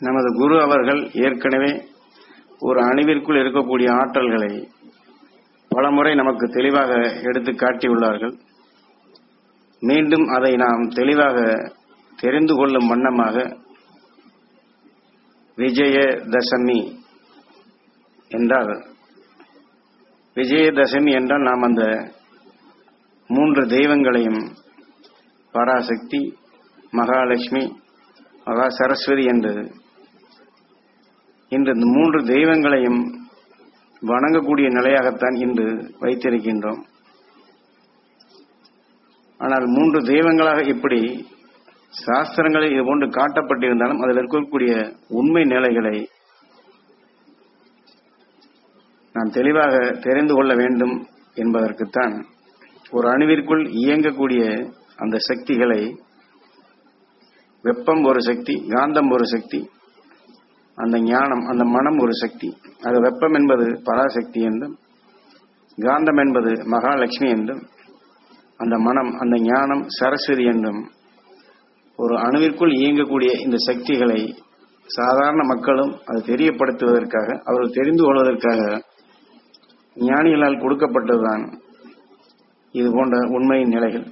நமது குரு அவர்கள் ஏற்கனவே ஒரு அணுவிற்குள் இருக்கக்கூடிய ஆற்றல்களை பலமுறை நமக்கு தெளிவாக எடுத்து காட்டியுள்ளார்கள். மீண்டும் அதை நாம் தெளிவாக தெரிந்து கொள்ளும் வண்ணமாக விஜயதசமி என்றால், விஜயதசமி என்றால் நாம் அந்த 3 தெய்வங்களையும் பராசக்தி, மகாலட்சுமி, மகா சரஸ்வதி என்று இன்று இந்த 3 தெய்வங்களையும் வணங்கக்கூடிய நிலையாகத்தான் இன்று வைத்திருக்கின்றோம். ஆனால் 3 தெய்வங்களாக இப்படி சாஸ்திரங்களில் இது போன்று காட்டப்பட்டிருந்தாலும் அதில் இருக்கக்கூடிய உண்மை நிலைகளை நாம் தெளிவாக தெரிந்து கொள்ள வேண்டும் என்பதற்குத்தான் ஒரு அணுவிற்குள் இயங்கக்கூடிய அந்த சக்திகளை, வெப்பம் ஒரு சக்தி, காந்தம் ஒரு சக்தி, அந்த ஞானம் அந்த மனம் ஒரு சக்தி. அது வெப்பம் என்பது பராசக்தி என்றும், காந்தம் என்பது மகாலட்சுமி என்றும், அந்த மனம் அந்த ஞானம் சரஸ்வதி என்றும் ஒரு அணுவிற்குள் இயங்கக்கூடிய இந்த சக்திகளை சாதாரண மக்களும் அது தெரியப்படுத்துவதற்காக, அவர்கள் தெரிந்து கொள்வதற்காக ஞானிகளால் கொடுக்கப்பட்டதுதான் இது போன்ற உண்மையின் நிலைகள்.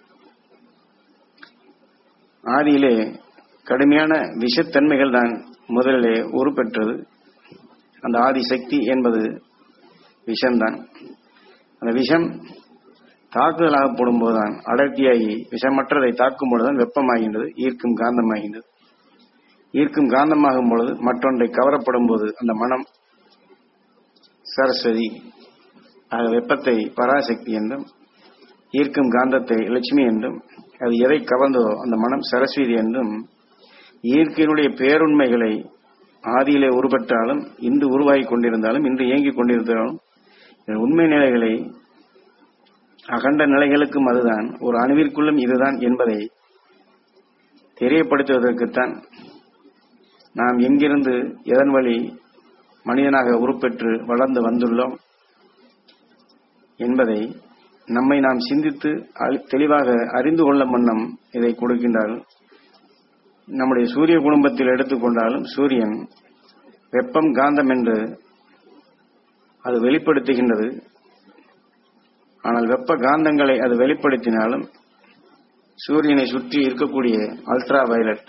ஆதியிலே கடுமையான விஷத்தன்மைகள் தான் முதலிலே உருப்பெற்றது. அந்த ஆதி சக்தி என்பது விஷம்தான். அந்த விஷம் தாக்குதலாக போடும்போதுதான் அடர்த்தியாகி விஷமற்றதை தாக்கும் பொழுதுதான் வெப்பமாகின்றது, ஈர்க்கும் காந்தமாகின்றது. ஈர்க்கும் காந்தமாகும் பொழுது மற்றொன்றை கவரப்படும் போது அந்த மனம் சரஸ்வதி, ஆக வெப்பத்தை பராசக்தி என்றும், ஈர்க்கும் காந்தத்தை லட்சுமி என்றும், அது எதை கவர்ந்ததோ அந்த மனம் சரஸ்வதி என்றும், இயற்கையினுடைய பேருண்மைகளை ஆதியிலே உருப்பெற்றாலும் இன்று உருவாகி கொண்டிருந்தாலும் இன்று இயங்கிக் கொண்டிருந்தாலும் உண்மை நிலைகளை அகண்ட நிலைகளுக்கும் அதுதான், ஒரு அணுவிற்குள்ளும் இதுதான் என்பதை தெரியப்படுத்துவதற்குத்தான் நாம் எங்கிருந்து எதன் வழி மனிதனாக உருப்பெற்று வளர்ந்து வந்துள்ளோம் என்பதை நம்மை நாம் சிந்தித்து தெளிவாக அறிந்து கொள்ளும் வண்ணம் இதை கொடுக்கின்றார்கள். நம்முடைய சூரிய குடும்பத்தில் எடுத்துக்கொண்டாலும் சூரியன் வெப்பம் காந்தம் என்று அது வெளிப்படுத்துகின்றது. ஆனால் வெப்ப காந்தங்களை அது வெளிப்படுத்தினாலும் சூரியனை சுற்றி இருக்கக்கூடிய அல்ட்ரா வயலட்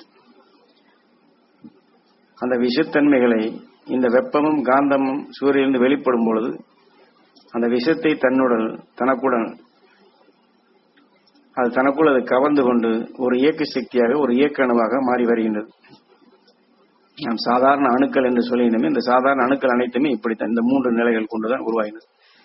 அந்த விஷத்தன்மைகளை இந்த வெப்பமும் காந்தமும் சூரியனிலிருந்து வெளிப்படும் பொழுது அந்த விஷத்தை தனக்குள் அது கவர்ந்து கொண்டு ஒரு இயக்க சக்தியாக, ஒரு இயக்க அணுவாக மாறி வருகின்றது. நாம் சாதாரண அணுக்கள் என்று சொல்லினோமே, இந்த சாதாரண அணுக்கள் அனைத்துமே இப்படித்தான் இந்த 3 நிலைகள் கொண்டுதான் உருவாகினது.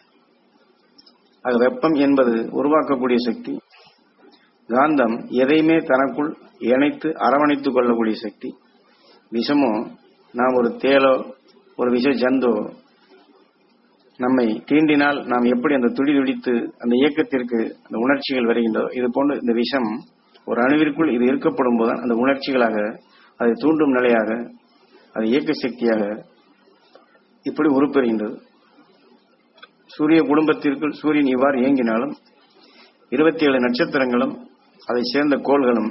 ஆக வெப்பம் என்பது உருவாக்கக்கூடிய சக்தி, காந்தம் எதையுமே தனக்குள் இணைத்து அரவணைத்துக் கொள்ளக்கூடிய சக்தி, விஷமோ நாம் ஒரு தேலோ ஒரு விஷ ஜந்தோ நம்மை தீண்டினால் நாம் எப்படி அந்த துடித்து அந்த இயக்கத்திற்கு அந்த உணர்ச்சிகள் வருகின்றதோ, இது போன்று இந்த விஷம் ஒரு அணுவிற்குள் இது இருக்கப்படும் போதுதான் அந்த உணர்ச்சிகளாக, அதை தூண்டும் நிலையாக, அது இயக்க சக்தியாக இப்படி உருப்பெறுகின்றது. சூரிய குடும்பத்திற்குள் சூரியன் இவ்வாறு இயங்கினாலும் 27 நட்சத்திரங்களும் அதை சேர்ந்த கோள்களும்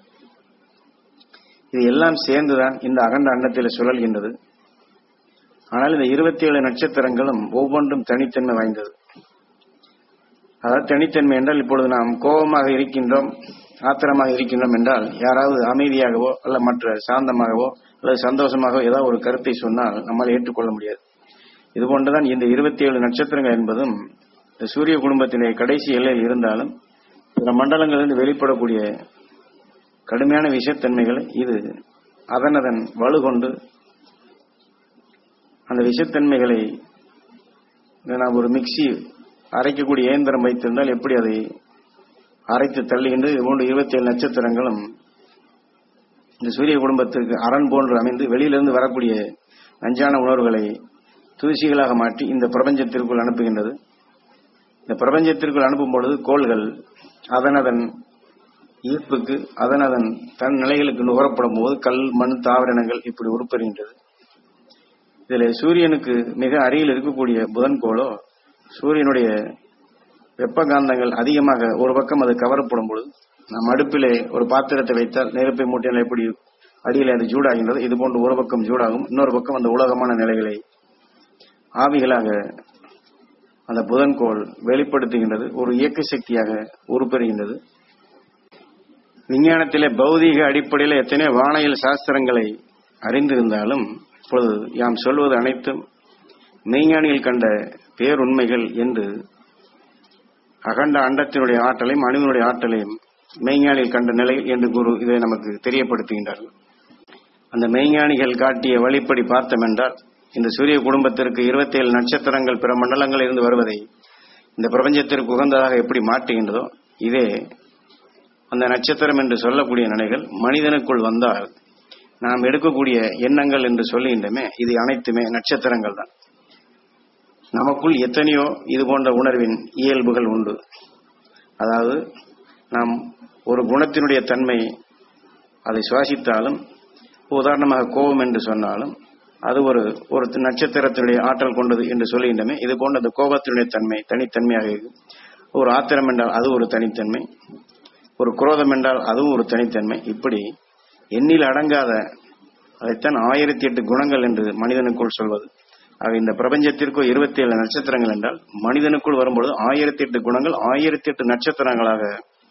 இது எல்லாம் சேர்ந்துதான் இந்த அகண்ட அண்டத்தில் சுழல்கின்றது. ஆனால் இந்த 27 நட்சத்திரங்களும் ஒவ்வொன்றும் தனித்தன்மை வாய்ந்தது. அதாவது தனித்தன்மை என்றால், இப்பொழுது நாம் கோபமாக இருக்கின்றோம், ஆத்திரமாக இருக்கின்றோம் என்றால் யாராவது அமைதியாகவோ அல்ல மற்ற சாந்தமாகவோ அல்லது சந்தோஷமாகவோ ஏதாவது ஒரு கருத்தை சொன்னால் நம்மால் ஏற்றுக்கொள்ள முடியாது. இதுபோன்றுதான் இந்த 27 நட்சத்திரங்கள் என்பதும் சூரிய குடும்பத்திலே கடைசி எல்லையில் இருந்தாலும் பிற மண்டலங்களிலிருந்து வெளிப்படக்கூடிய கடுமையான விஷத்தன்மைகளை இது அதன் வலுகொண்டு அந்த விஷத்தன்மைகளை நாம் ஒரு மிக்சி அரைக்கக்கூடிய இயந்திரம் வைத்திருந்தால் எப்படி அதை அரைத்து தள்ளுகின்றது, இதுபோன்று 27 நட்சத்திரங்களும் இந்த சூரிய குடும்பத்திற்கு அரண் போன்று அமைந்து வெளியிலிருந்து வரக்கூடிய நஞ்சான உணர்வுகளை தூசிகளாக மாற்றி இந்த பிரபஞ்சத்திற்குள் அனுப்புகின்றது. இந்த பிரபஞ்சத்திற்குள் அனுப்பும் பொழுது கோள்கள் அதன் ஈர்ப்புக்கு அதன் தன் நிலைகளுக்கு நுகரப்படும் போது கல், மண், தாவரங்கள் இப்படி உருப்பெறுகின்றது. இதில் சூரியனுக்கு மிக அருகில் இருக்கக்கூடிய புதன் கோளோ சூரியனுடைய வெப்பகாந்தங்கள் அதிகமாக ஒரு பக்கம் அது கவரப்படும் பொழுது, நாம் அடுப்பிலே ஒரு பாத்திரத்தை வைத்தால் நெருப்பை மூட்டினால் எப்படி அடியில் அது சூடாகின்றது. இது போன்று ஒரு பக்கம் சூடாகும், இன்னொரு பக்கம் அந்த உலகமான நிலைகளை ஆவிகளாக அந்த புதன்கோள் வெளிப்படுத்துகின்றது. ஒரு இயக்க சக்தியாக உருப்பெறுகின்றது. விஞ்ஞானத்திலே பௌதீக அடிப்படையில் எத்தனையோ வானியல் சாஸ்திரங்களை அறிந்திருந்தாலும் இப்பொழுது யாம் சொல்வது அனைத்தும் மெய்ஞானிகள் கண்ட பேருண்மைகள் என்று அகண்ட அண்டத்தினுடைய ஆற்றலையும் அணுவினுடைய ஆற்றலையும் மெய்ஞானிகள் கண்ட நிலை என்று குரு இதை நமக்கு தெரியப்படுத்துகின்றார்கள். அந்த மெய்ஞானிகள் காட்டிய வழிப்படி பார்த்தோம் என்றால் இந்த சூரிய குடும்பத்திற்கு 27 நட்சத்திரங்கள் பிற மண்டலங்களில் இருந்து வருவதை இந்த பிரபஞ்சத்திற்கு உகந்ததாக எப்படி மாற்றுகின்றதோ, இதே அந்த நட்சத்திரம் என்று சொல்லக்கூடிய நிலைகள் மனிதனுக்குள் வந்தால் நாம் எடுக்கக்கூடிய எண்ணங்கள் என்று சொல்லுகின்றமே, இது அனைத்துமே நட்சத்திரங்கள் தான். நமக்குள் எத்தனையோ இது போன்ற உணர்வின் இயல்புகள் உண்டு. அதாவது நாம் ஒரு குணத்தினுடைய தன்மை அதை சுவாசித்தாலும், உதாரணமாக கோபம் என்று சொன்னாலும் அது ஒரு நட்சத்திரத்தினுடைய ஆற்றல் கொண்டது என்று சொல்லுகின்றமே, இது போன்ற அந்த கோபத்தினுடைய தன்மை தனித்தன்மையாக இருக்கும். ஒரு ஆத்திரம் என்றால் அது ஒரு தனித்தன்மை, ஒரு குரோதம் என்றால் அதுவும் ஒரு தனித்தன்மை. இப்படி எண்ணில் அடங்காத அதைத்தான் 1008 குணங்கள் என்று மனிதனுக்குள் சொல்வது. ஆக இந்த பிரபஞ்சத்திற்கு 27 நட்சத்திரங்கள் என்றால் மனிதனுக்குள் வரும்பொழுது 1008 குணங்கள் 1008 நட்சத்திரங்களாக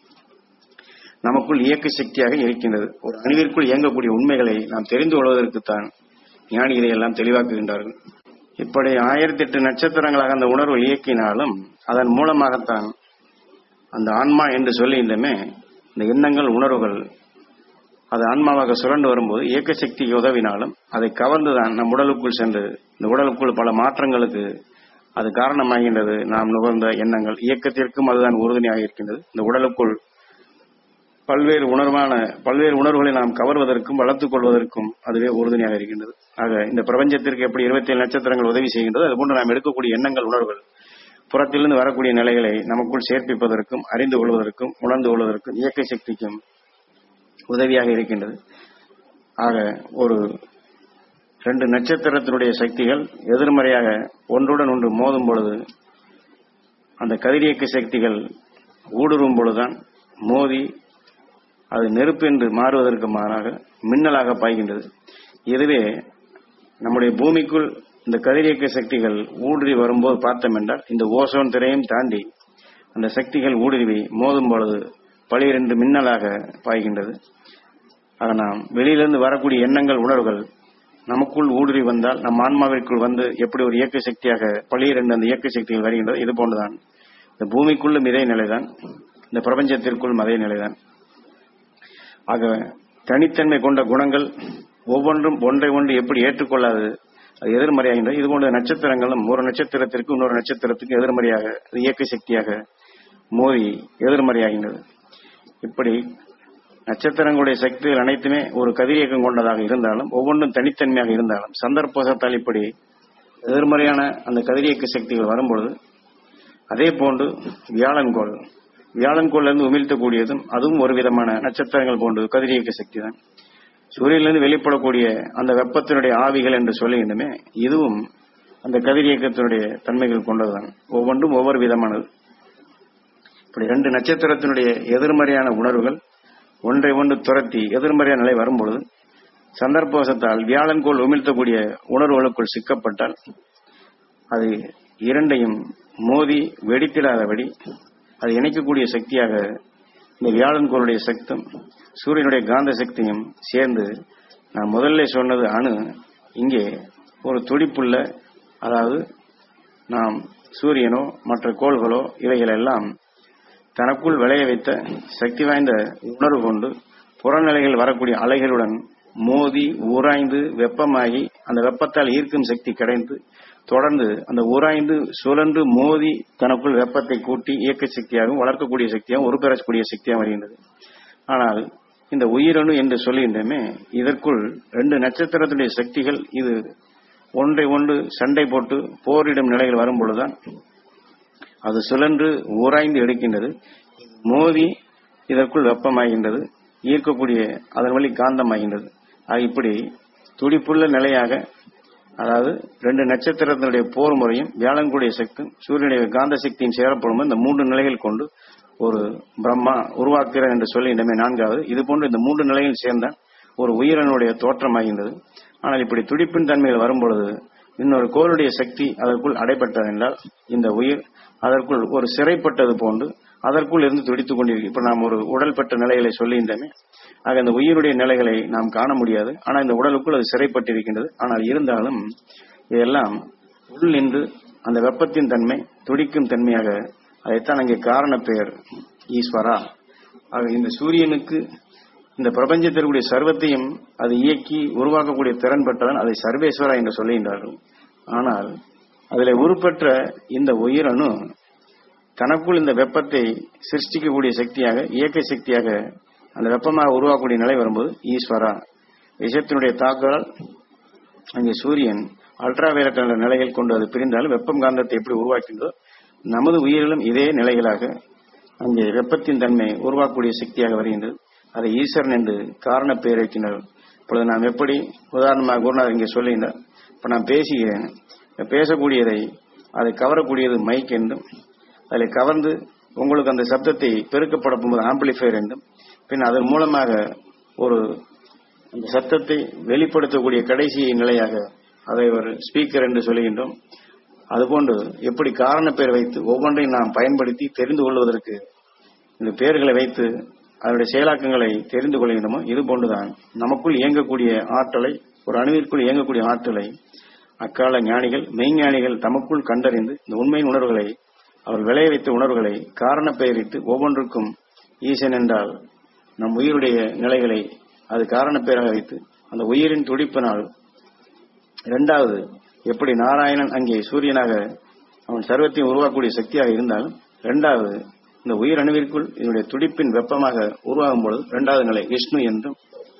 நமக்குள் இயக்க சக்தியாக இருக்கின்றது. ஒரு அணுவிற்குள் இயங்கக்கூடிய உண்மைகளை நாம் தெரிந்து கொள்வதற்குத்தான் ஞானி இதையெல்லாம் தெளிவாக்குகின்றார்கள். இப்படி 1008 நட்சத்திரங்களாக அந்த உணர்வு இயக்கினாலும் அதன் மூலமாகத்தான் அந்த ஆன்மா என்று சொல்லுகின்றமே, இந்த எண்ணங்கள் உணர்வுகள் அது ஆன்மாவாக சுரண்டு வரும்போது இயக்க சக்திக்கு உதவினாலும் அதை கவர்ந்துதான் நம் உடலுக்குள் சென்று இந்த உடலுக்குள் பல மாற்றங்களுக்கு அது காரணமாகின்றது. நாம் நுகர்ந்த எண்ணங்கள் இயக்கத்திற்கும் அதுதான் உறுதுணையாக இருக்கின்றது. இந்த உடலுக்குள் பல்வேறு உணர்வுகளை நாம் கவர்வதற்கும் வளர்த்துக் கொள்வதற்கும் அதுவே உறுதுணையாக இருக்கின்றது. ஆக இந்த பிரபஞ்சத்திற்கு எப்படி 27 நட்சத்திரங்கள் உதவி செய்கின்றது, அதுபோன்று நாம் எடுக்கக்கூடிய எண்ணங்கள் உணர்வுகள் புறத்திலிருந்து வரக்கூடிய நிலைகளை நமக்குள் சேர்ப்பிப்பதற்கும் அறிந்து கொள்வதற்கும் உணர்ந்து கொள்வதற்கும் இயக்க சக்திக்கும் உதவியாக இருக்கின்றது. ஆக ஒரு 2 நட்சத்திரத்தினுடைய சக்திகள் எதிர்மறையாக ஒன்றுடன் ஒன்று மோதும் பொழுது அந்த கதிரியக்க சக்திகள் ஊடுருவும் பொழுதுதான் மோதி அது நெருப்பு என்று மாறுவதற்கு மாறாக மின்னலாக பாய்கின்றது. இதுவே நம்முடைய பூமிக்குள் இந்த கதிரியக்க சக்திகள் ஊடுருவி வரும்போது பார்த்தோம் என்றால் இந்த ஓசோன் திரையும் தாண்டி அந்த சக்திகள் ஊடுருவி மோதும் பொழுது பளிரென்று மின்னலாக பாய்கின்றது. ஆக நாம் வெளியிலிருந்து வரக்கூடிய எண்ணங்கள் உணர்வுகள் நமக்குள் ஊடுருவி வந்தால் நம் ஆன்மாவிற்குள் வந்து எப்படி ஒரு இயக்க சக்தியாக பளிரென்று அந்த இயக்க சக்திகள் வருகின்றது. இது போன்றுதான் இந்த பூமிக்குள்ளும் இதே நிலைதான், இந்த பிரபஞ்சத்திற்குள்ளும் அதே நிலைதான். ஆக தனித்தன்மை கொண்ட குணங்கள் ஒவ்வொன்றும் ஒன்றை ஒன்று எப்படி ஏற்றுக்கொள்ளாது அது எதிர்மறையாகின்றது. இது போன்ற நட்சத்திரங்களும் ஒரு நட்சத்திரத்திற்கு இன்னொரு நட்சத்திரத்துக்கு எதிர்மறையாக இயக்க சக்தியாக மோதி எதிர்மறையாகின்றது. இப்படி நட்சத்திரங்களுடைய சக்திகள் அனைத்துமே ஒரு கதிரியக்கம் கொண்டதாக இருந்தாலும் ஒவ்வொன்றும் தனித்தன்மையாக இருந்தாலும் சந்தர்ப்பத்தால் இப்படி எதிர்மறையான அந்த கதிரியக்க சக்திகள் வரும்பொழுது அதே போன்று வியாழன்கோளிலிருந்து உமிழ்த்தக்கூடியதும் அதுவும் ஒரு விதமான நட்சத்திரங்கள் போன்று கதிரியக்க சக்தி தான். சூரியனிலிருந்து வெளிப்படக்கூடிய அந்த வெப்பத்தினுடைய ஆவிகள் என்று சொல்லுகின்றமே, இதுவும் அந்த கதிரியக்கத்தினுடைய தன்மைகள் கொண்டதுதான். ஒவ்வொன்றும் ஒவ்வொரு விதமானது. இப்படி 2 நட்சத்திரத்தினுடைய எதிர்மறையான உணர்வுகள் ஒன்றை ஒன்று துரத்தி எதிர்மறையான நிலை வரும்பொழுது சந்தர்ப்பவசத்தால் வியாழன்கோள் உமிழ்த்தக்கூடிய உணர்வுகளுக்குள் சிக்கப்பட்டால் அது இரண்டையும் மோதி வெடித்திடாதபடி அது இணைக்கக்கூடிய சக்தியாக இந்த வியாழன்கோளுடைய சக்தியும் சூரியனுடைய காந்த சக்தியும் சேர்ந்து நான் முதல்ல சொன்னது அணு இங்கே ஒரு துடிப்புள்ள, அதாவது நாம் சூரியனோ மற்ற கோள்களோ இவைகளெல்லாம் தனக்குள் விளைய வைத்த சக்தி வாய்ந்த உணர்வு கொண்டு புறநிலைகள் வரக்கூடிய அலைகளுடன் மோதி உராய்ந்து வெப்பமாகி அந்த வெப்பத்தால் ஈர்க்கும் சக்தி கிடைந்து தொடர்ந்து அந்த உராய்ந்து சுழன்று மோதி தனக்குள் வெப்பத்தை கூட்டி இயக்க சக்தியாகவும் வளர்க்கக்கூடிய சக்தியாகவும் உருப்பெறக்கூடிய சக்தியாக வருகின்றது. ஆனால் இந்த உயிரணு என்று சொல்லுகின்றமே, இதற்குள் 2 நட்சத்திரத்துடைய சக்திகள் இது ஒன்றை ஒன்று சண்டை போட்டு போரிடும் நிலையில் வரும் பொழுதுதான் அது சுழன்று உராய்ந்து எடுக்கின்றது, மோதி இதற்குள் வெப்பமாகின்றது, ஈர்க்கக்கூடிய அதன் வழி காந்தமாகின்றது. இப்படி துடிப்புள்ள நிலையாக, அதாவது 2 நட்சத்திரத்தினுடைய போர் முறையும் வியாழன்கூடிய சக்தியும் சூரியனுடைய காந்த சக்தியும் சேரப்படும் இந்த 3 நிலைகள் கொண்டு ஒரு பிரம்மா உருவாக்குகிறார் என்று சொல்லி இனிமே 4வது. இது போன்று இந்த 3 நிலைகள் சேர்ந்த ஒரு உயிரினுடைய தோற்றமாகின்றது. ஆனால் இப்படி துடிப்பின் தன்மையில் வரும்பொழுது இன்னொரு கோளுடைய சக்தி அதற்குள் அடைபட்டதென்றால் இந்த உயிர் அதற்குள் ஒரு சிறைப்பட்டது போன்று அதற்குள் இருந்து துடித்துக் கொண்டிருக்கு. இப்ப நாம் ஒரு உடல் பெற்ற நிலைகளை சொல்லுகின்றமே, ஆக அந்த உயிருடைய நிலைகளை நாம் காண முடியாது. ஆனால் இந்த உடலுக்குள் அது சிறைப்பட்டிருக்கின்றது. ஆனால் இருந்தாலும் இதெல்லாம் உள் நின்று அந்த வெப்பத்தின் தன்மை துடிக்கும் தன்மையாக, அதைத்தான் அங்கே காரண பெயர் ஈஸ்வரா. ஆக இந்த சூரியனுக்கு இந்த பிரபஞ்சத்திற்குரிய சர்வத்தையும் அது இயக்கி உருவாக்கக்கூடிய திறன் பெற்றதான் அதை சர்வேஸ்வரா என்று சொல்லுகின்றார்கள். ஆனால் அதில் உருப்பெற்ற இந்த உயிரணு தனக்குள் இந்த வெப்பத்தை சிருஷ்டிக்கக்கூடிய சக்தியாக, இயக்க சக்தியாக அந்த வெப்பமாக உருவாக்கக்கூடிய நிலை வரும்போது ஈஸ்வரா. விஷத்தினுடைய தாக்குதல் அங்கே சூரியன் அல்ட்ராவயலட் என்ற நிலைகள் கொண்டு அது பிரிந்தாலும் வெப்பம் காந்தத்தை எப்படி உருவாக்கின்றதோ நமது உயிரிலும் இதே நிலைகளாக அங்கே வெப்பத்தின் தன்மை உருவாக்கக்கூடிய சக்தியாக வருகின்றது. அதை ஈஸ்வரன் என்று காரண பெயர் வைக்கின்றார்கள். இப்பொழுது நாம் எப்படி உதாரணமாக குருநாதர் இங்கே சொல்லுகின்றார், இப்ப நான் பேசுகிறேன், பேசக்கூடியதை அதை கவரக்கூடியது மைக் என்றும், அதில் கவர்ந்து உங்களுக்கு அந்த சப்தத்தை பெருக்கப்படும் போது ஆம்பிளிஃபயர் என்றும், பின் அதன் மூலமாக ஒரு அந்த சத்தத்தை வெளிப்படுத்தக்கூடிய கடைசி நிலையாக அதை ஒரு ஸ்பீக்கர் என்று சொல்லுகின்றோம். அதுபோன்று எப்படி காரண பெயர் வைத்து ஒவ்வொன்றையும் நாம் பயன்படுத்தி தெரிந்து கொள்வதற்கு இந்த பெயர்களை வைத்து அதனுடைய செயலாக்கங்களை தெரிந்து கொள்கின்றோமோ, இது போன்றுதான் நமக்குள் இயங்கக்கூடிய ஆற்றலை, ஒரு அணுவிற்குள் இயங்கக்கூடிய ஆற்றலை அக்கால ஞானிகள் மெய்ஞானிகள் தமக்குள் கண்டறிந்து இந்த உண்மையின் உணர்வுகளை அவர் விளைய வைத்த உணர்வுகளை காரண பெயரிட்டு ஒவ்வொன்றுக்கும் ஈசன் என்றால் நம் உயிருடைய நிலைகளை அது காரண பெயராக வைத்து அந்த உயிரின் துடிப்பினால், இரண்டாவது எப்படி நாராயணன் அங்கே சூரியனாக அவன் சர்வத்தையும் உருவாக்கக்கூடிய சக்தியாக இருந்தாலும், இரண்டாவது இந்த உயிர் அணுவிற்குள் இதனுடைய துடிப்பின் வெப்பமாக உருவாகும் பொழுது இரண்டாவது நிலை விஷ்ணு என்றும்,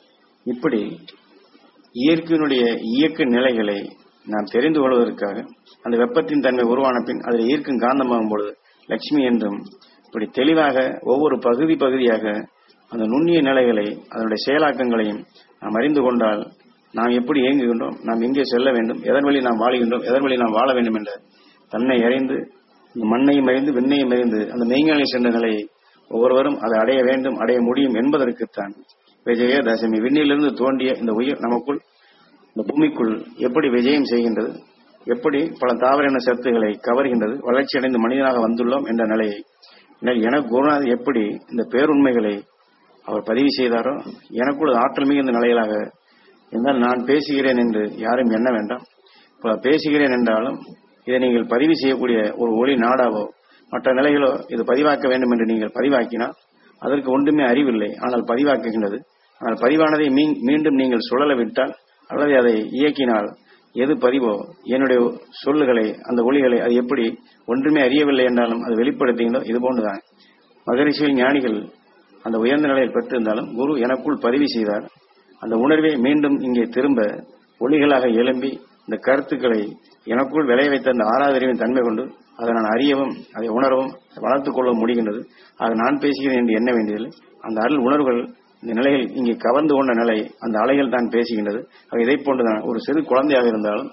இப்படி இயற்கையினுடைய இயக்க நிலைகளை நாம் தெரிந்து கொள்வதற்காக அந்த வெப்பத்தின் தன்மை உருவான பின் அதில் ஈர்க்கும் காந்தமாகும் பொழுது லட்சுமி என்றும், இப்படி தெளிவாக ஒவ்வொரு பகுதியாக அந்த நுண்ணிய நிலைகளை அதனுடைய செயலாக்கங்களையும் நாம் அறிந்து கொண்டால் நாம் எப்படி இயங்குகின்றோம், நாம் எங்கே செல்ல வேண்டும், எதன் வழி நாம் வாழுகின்றோம், எதன் வழி நாம் வாழ வேண்டும் என்ற தன்னை அறிந்து இந்த மண்ணையும் அறிந்து விண்ணையும் அறிந்து அந்த மெய்ஞானி சென்ற நிலையை ஒவ்வொருவரும் அதை அடைய வேண்டும், அடைய முடியும் என்பதற்குத்தான் விஜயதசமி. விண்ணிலிருந்து தோன்றிய இந்த உயிர் நமக்குள் இந்த பூமிக்குள் எப்படி விஜயம் செய்கின்றது, எப்படி பல தாவர சத்துக்களை கவர்கின்றது, வளர்ச்சி அடைந்து மனிதனாக வந்துள்ளோம் என்ற நிலையை எனக்கு குருநாதர் எப்படி இந்த பேருண்மைகளை அவர் பதிவு செய்தாரோ, எனக்குள் ஆற்றல் மிகுந்த நிலைகளாக என்றால் நான் பேசுகிறேன் என்று யாரும் எண்ண வேண்டாம். இப்ப பேசுகிறேன் என்றாலும் இதை நீங்கள் பதிவு செய்யக்கூடிய ஒரு ஒளி நாடாவோ மற்ற நிலைகளோ இது பதிவாக்க வேண்டும் என்று நீங்கள் பதிவாக்கினால் அதற்கு ஒன்றுமே அறிவில்லை, ஆனால் பதிவாக்குகின்றது. ஆனால் பதிவானதை மீண்டும் நீங்கள் சுழல விட்டால் அல்லது அதை இயக்கினால் எது பதிவோ என்னுடைய சொல்லுகளை அந்த ஒளிகளை அது எப்படி ஒன்றுமே அறியவில்லை என்றாலும் அது வெளிப்படுத்துகின்றோ, இது போன்றுதான் மகரிஷிகள் ஞானிகள் அந்த உயர்ந்த நிலையில் பெற்றிருந்தாலும் குரு எனக்குள் பதிவு செய்தார். அந்த உணர்வை மீண்டும் இங்கே திரும்ப ஒளிகளாக எழும்பி இந்த கருத்துக்களை எனக்குள் விளைய வைத்த அந்த ஆறாவது அறிவின் தன்மை கொண்டு அதை நான் அறியவும் அதை உணரவும் வளர்த்துக் கொள்ளவும் முடிகின்றது. ஆக நான் பேசுகிறேன் என்று எண்ண வேண்டியதில்லை. அந்த அருள் உணர்வுகள் இந்த நிலையில் இங்கே கவர்ந்து கொண்ட நிலை அந்த அலைகள் தான் பேசுகின்றது. இதை போன்றுதான் ஒரு சிறு குழந்தையாக இருந்தாலும்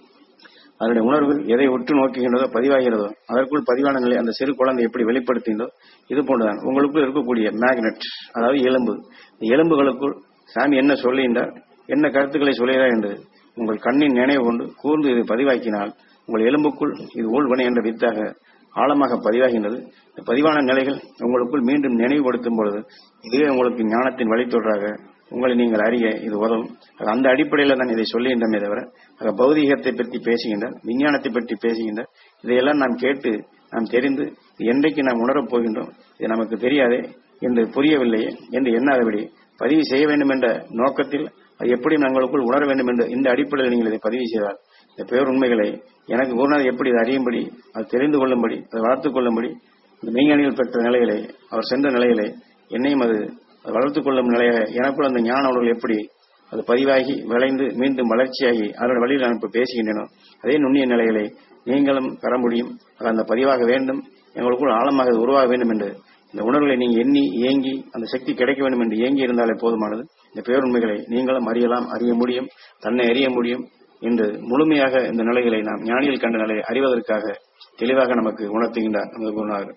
அதனுடைய உணர்வு எதை உற்று நோக்குகின்றதோ பதிவாகிறதோ அதற்குள் பதிவான நிலை அந்த சிறு குழந்தை எப்படி வெளிப்படுத்துகின்றோ இது போன்றுதான் உங்களுக்குள் இருக்கக்கூடிய மேக்னெட், அதாவது எலும்பு. இந்த எலும்புகளுக்குள் சாமி என்ன சொல்லுகின்றார், என்ன கருத்துக்களை சொல்லுகிறார் என்று உங்கள் கண்ணின் நினைவு கொண்டு கூர்ந்து இது பதிவாக்கினால் உங்கள் எலும்புக்குள் இது ஊழ்வனை என்ற வித்தாக ஆழமாக பதிவாகின்றது. இந்த பதிவான நிலைகள் உங்களுக்குள் மீண்டும் நினைவுபடுத்தும் பொழுது இதுவே உங்களுக்கு ஞானத்தின் வழித்தொடராக உங்களை நீங்கள் அறிய இது உதவும். அந்த அடிப்படையில் தான் இதை சொல்லுகின்றமே தவிர பௌதீகத்தை பற்றி பேசுகின்றார், விஞ்ஞானத்தை பற்றி பேசுகின்றார். இதையெல்லாம் நாம் கேட்டு நாம் தெரிந்து என்றைக்கு நாம் உணரப் போகின்றோம், இது நமக்கு தெரியாதே என்று புரியவில்லையே என்று எண்ணாதபடி பதிவு செய்ய வேண்டும் என்ற நோக்கத்தில் அது எப்படி நாங்களுக்குள் உணர வேண்டும் என்று இந்த அடிப்படையில் நீங்கள் இதை பதிவு செய்தால் இந்த பேருண்மைகளை எனக்கு குருநாதர் எப்படி இதை அறியும்படி அது தெரிந்து கொள்ளும்படி அதை வளர்த்துக் கொள்ளும்படி இந்த மெய்ஞானிகள் பெற்ற நிலைகளை அவர் சென்ற நிலைகளை என்னையும் அது வளர்த்துக் கொள்ளும் நிலையாக எனக்குள் அந்த ஞான உணர்வுகள் எப்படி அது பதிவாகி விளைந்து மீண்டும் வளர்ச்சியாகி அதோட வழியில் நான் இப்ப பேசுகின்றனோ அதே நுண்ணிய நிலைகளை நீங்களும் பெற முடியும். அந்த பதிவாக வேண்டும், எங்களுக்குள் ஆழமாக உருவாக வேண்டும் என்று இந்த உணர்வுகளை நீங்க எண்ணி இயங்கி அந்த சக்தி கிடைக்க வேண்டும் என்று இயங்கி இருந்தாலே போதுமானது. இந்த பேருண்மைகளை நீங்களும் அறியலாம், அறிய முடியும், தன்னை அறிய முடியும் என்று முழுமையாக இந்த நிலைகளை நாம் ஞானிகள் கண்ட நிலையை அறிவதற்காக தெளிவாக நமக்கு உணர்த்துகின்றார் நமது குருநாதர்.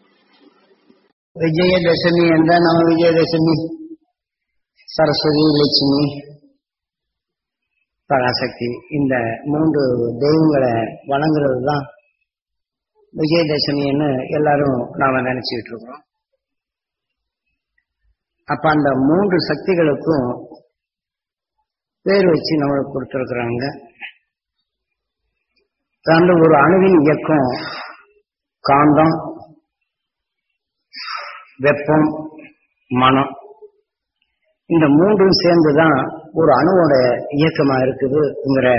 விஜயதசமி என்றால் நம்ம விஜயதசமி, சரஸ்வதி, லட்சுமி, பராசக்தி இந்த 3 தெய்வங்களை வணங்குறது தான் விஜயதசமின்னு எல்லாரும் நாம நினைச்சுக்கிட்டு இருக்கோம். அப்ப அந்த 3 சக்திகளுக்கும் பேர் வச்சு நம்மளுக்கு கொடுத்திருக்கிறாங்க. அந்த ஒரு அணுவின் இயக்கம் காந்தம், வெப்பம், மனம், இந்த 3ம் சேர்ந்துதான் ஒரு அணுவோட இயக்கமா இருக்குதுங்கிற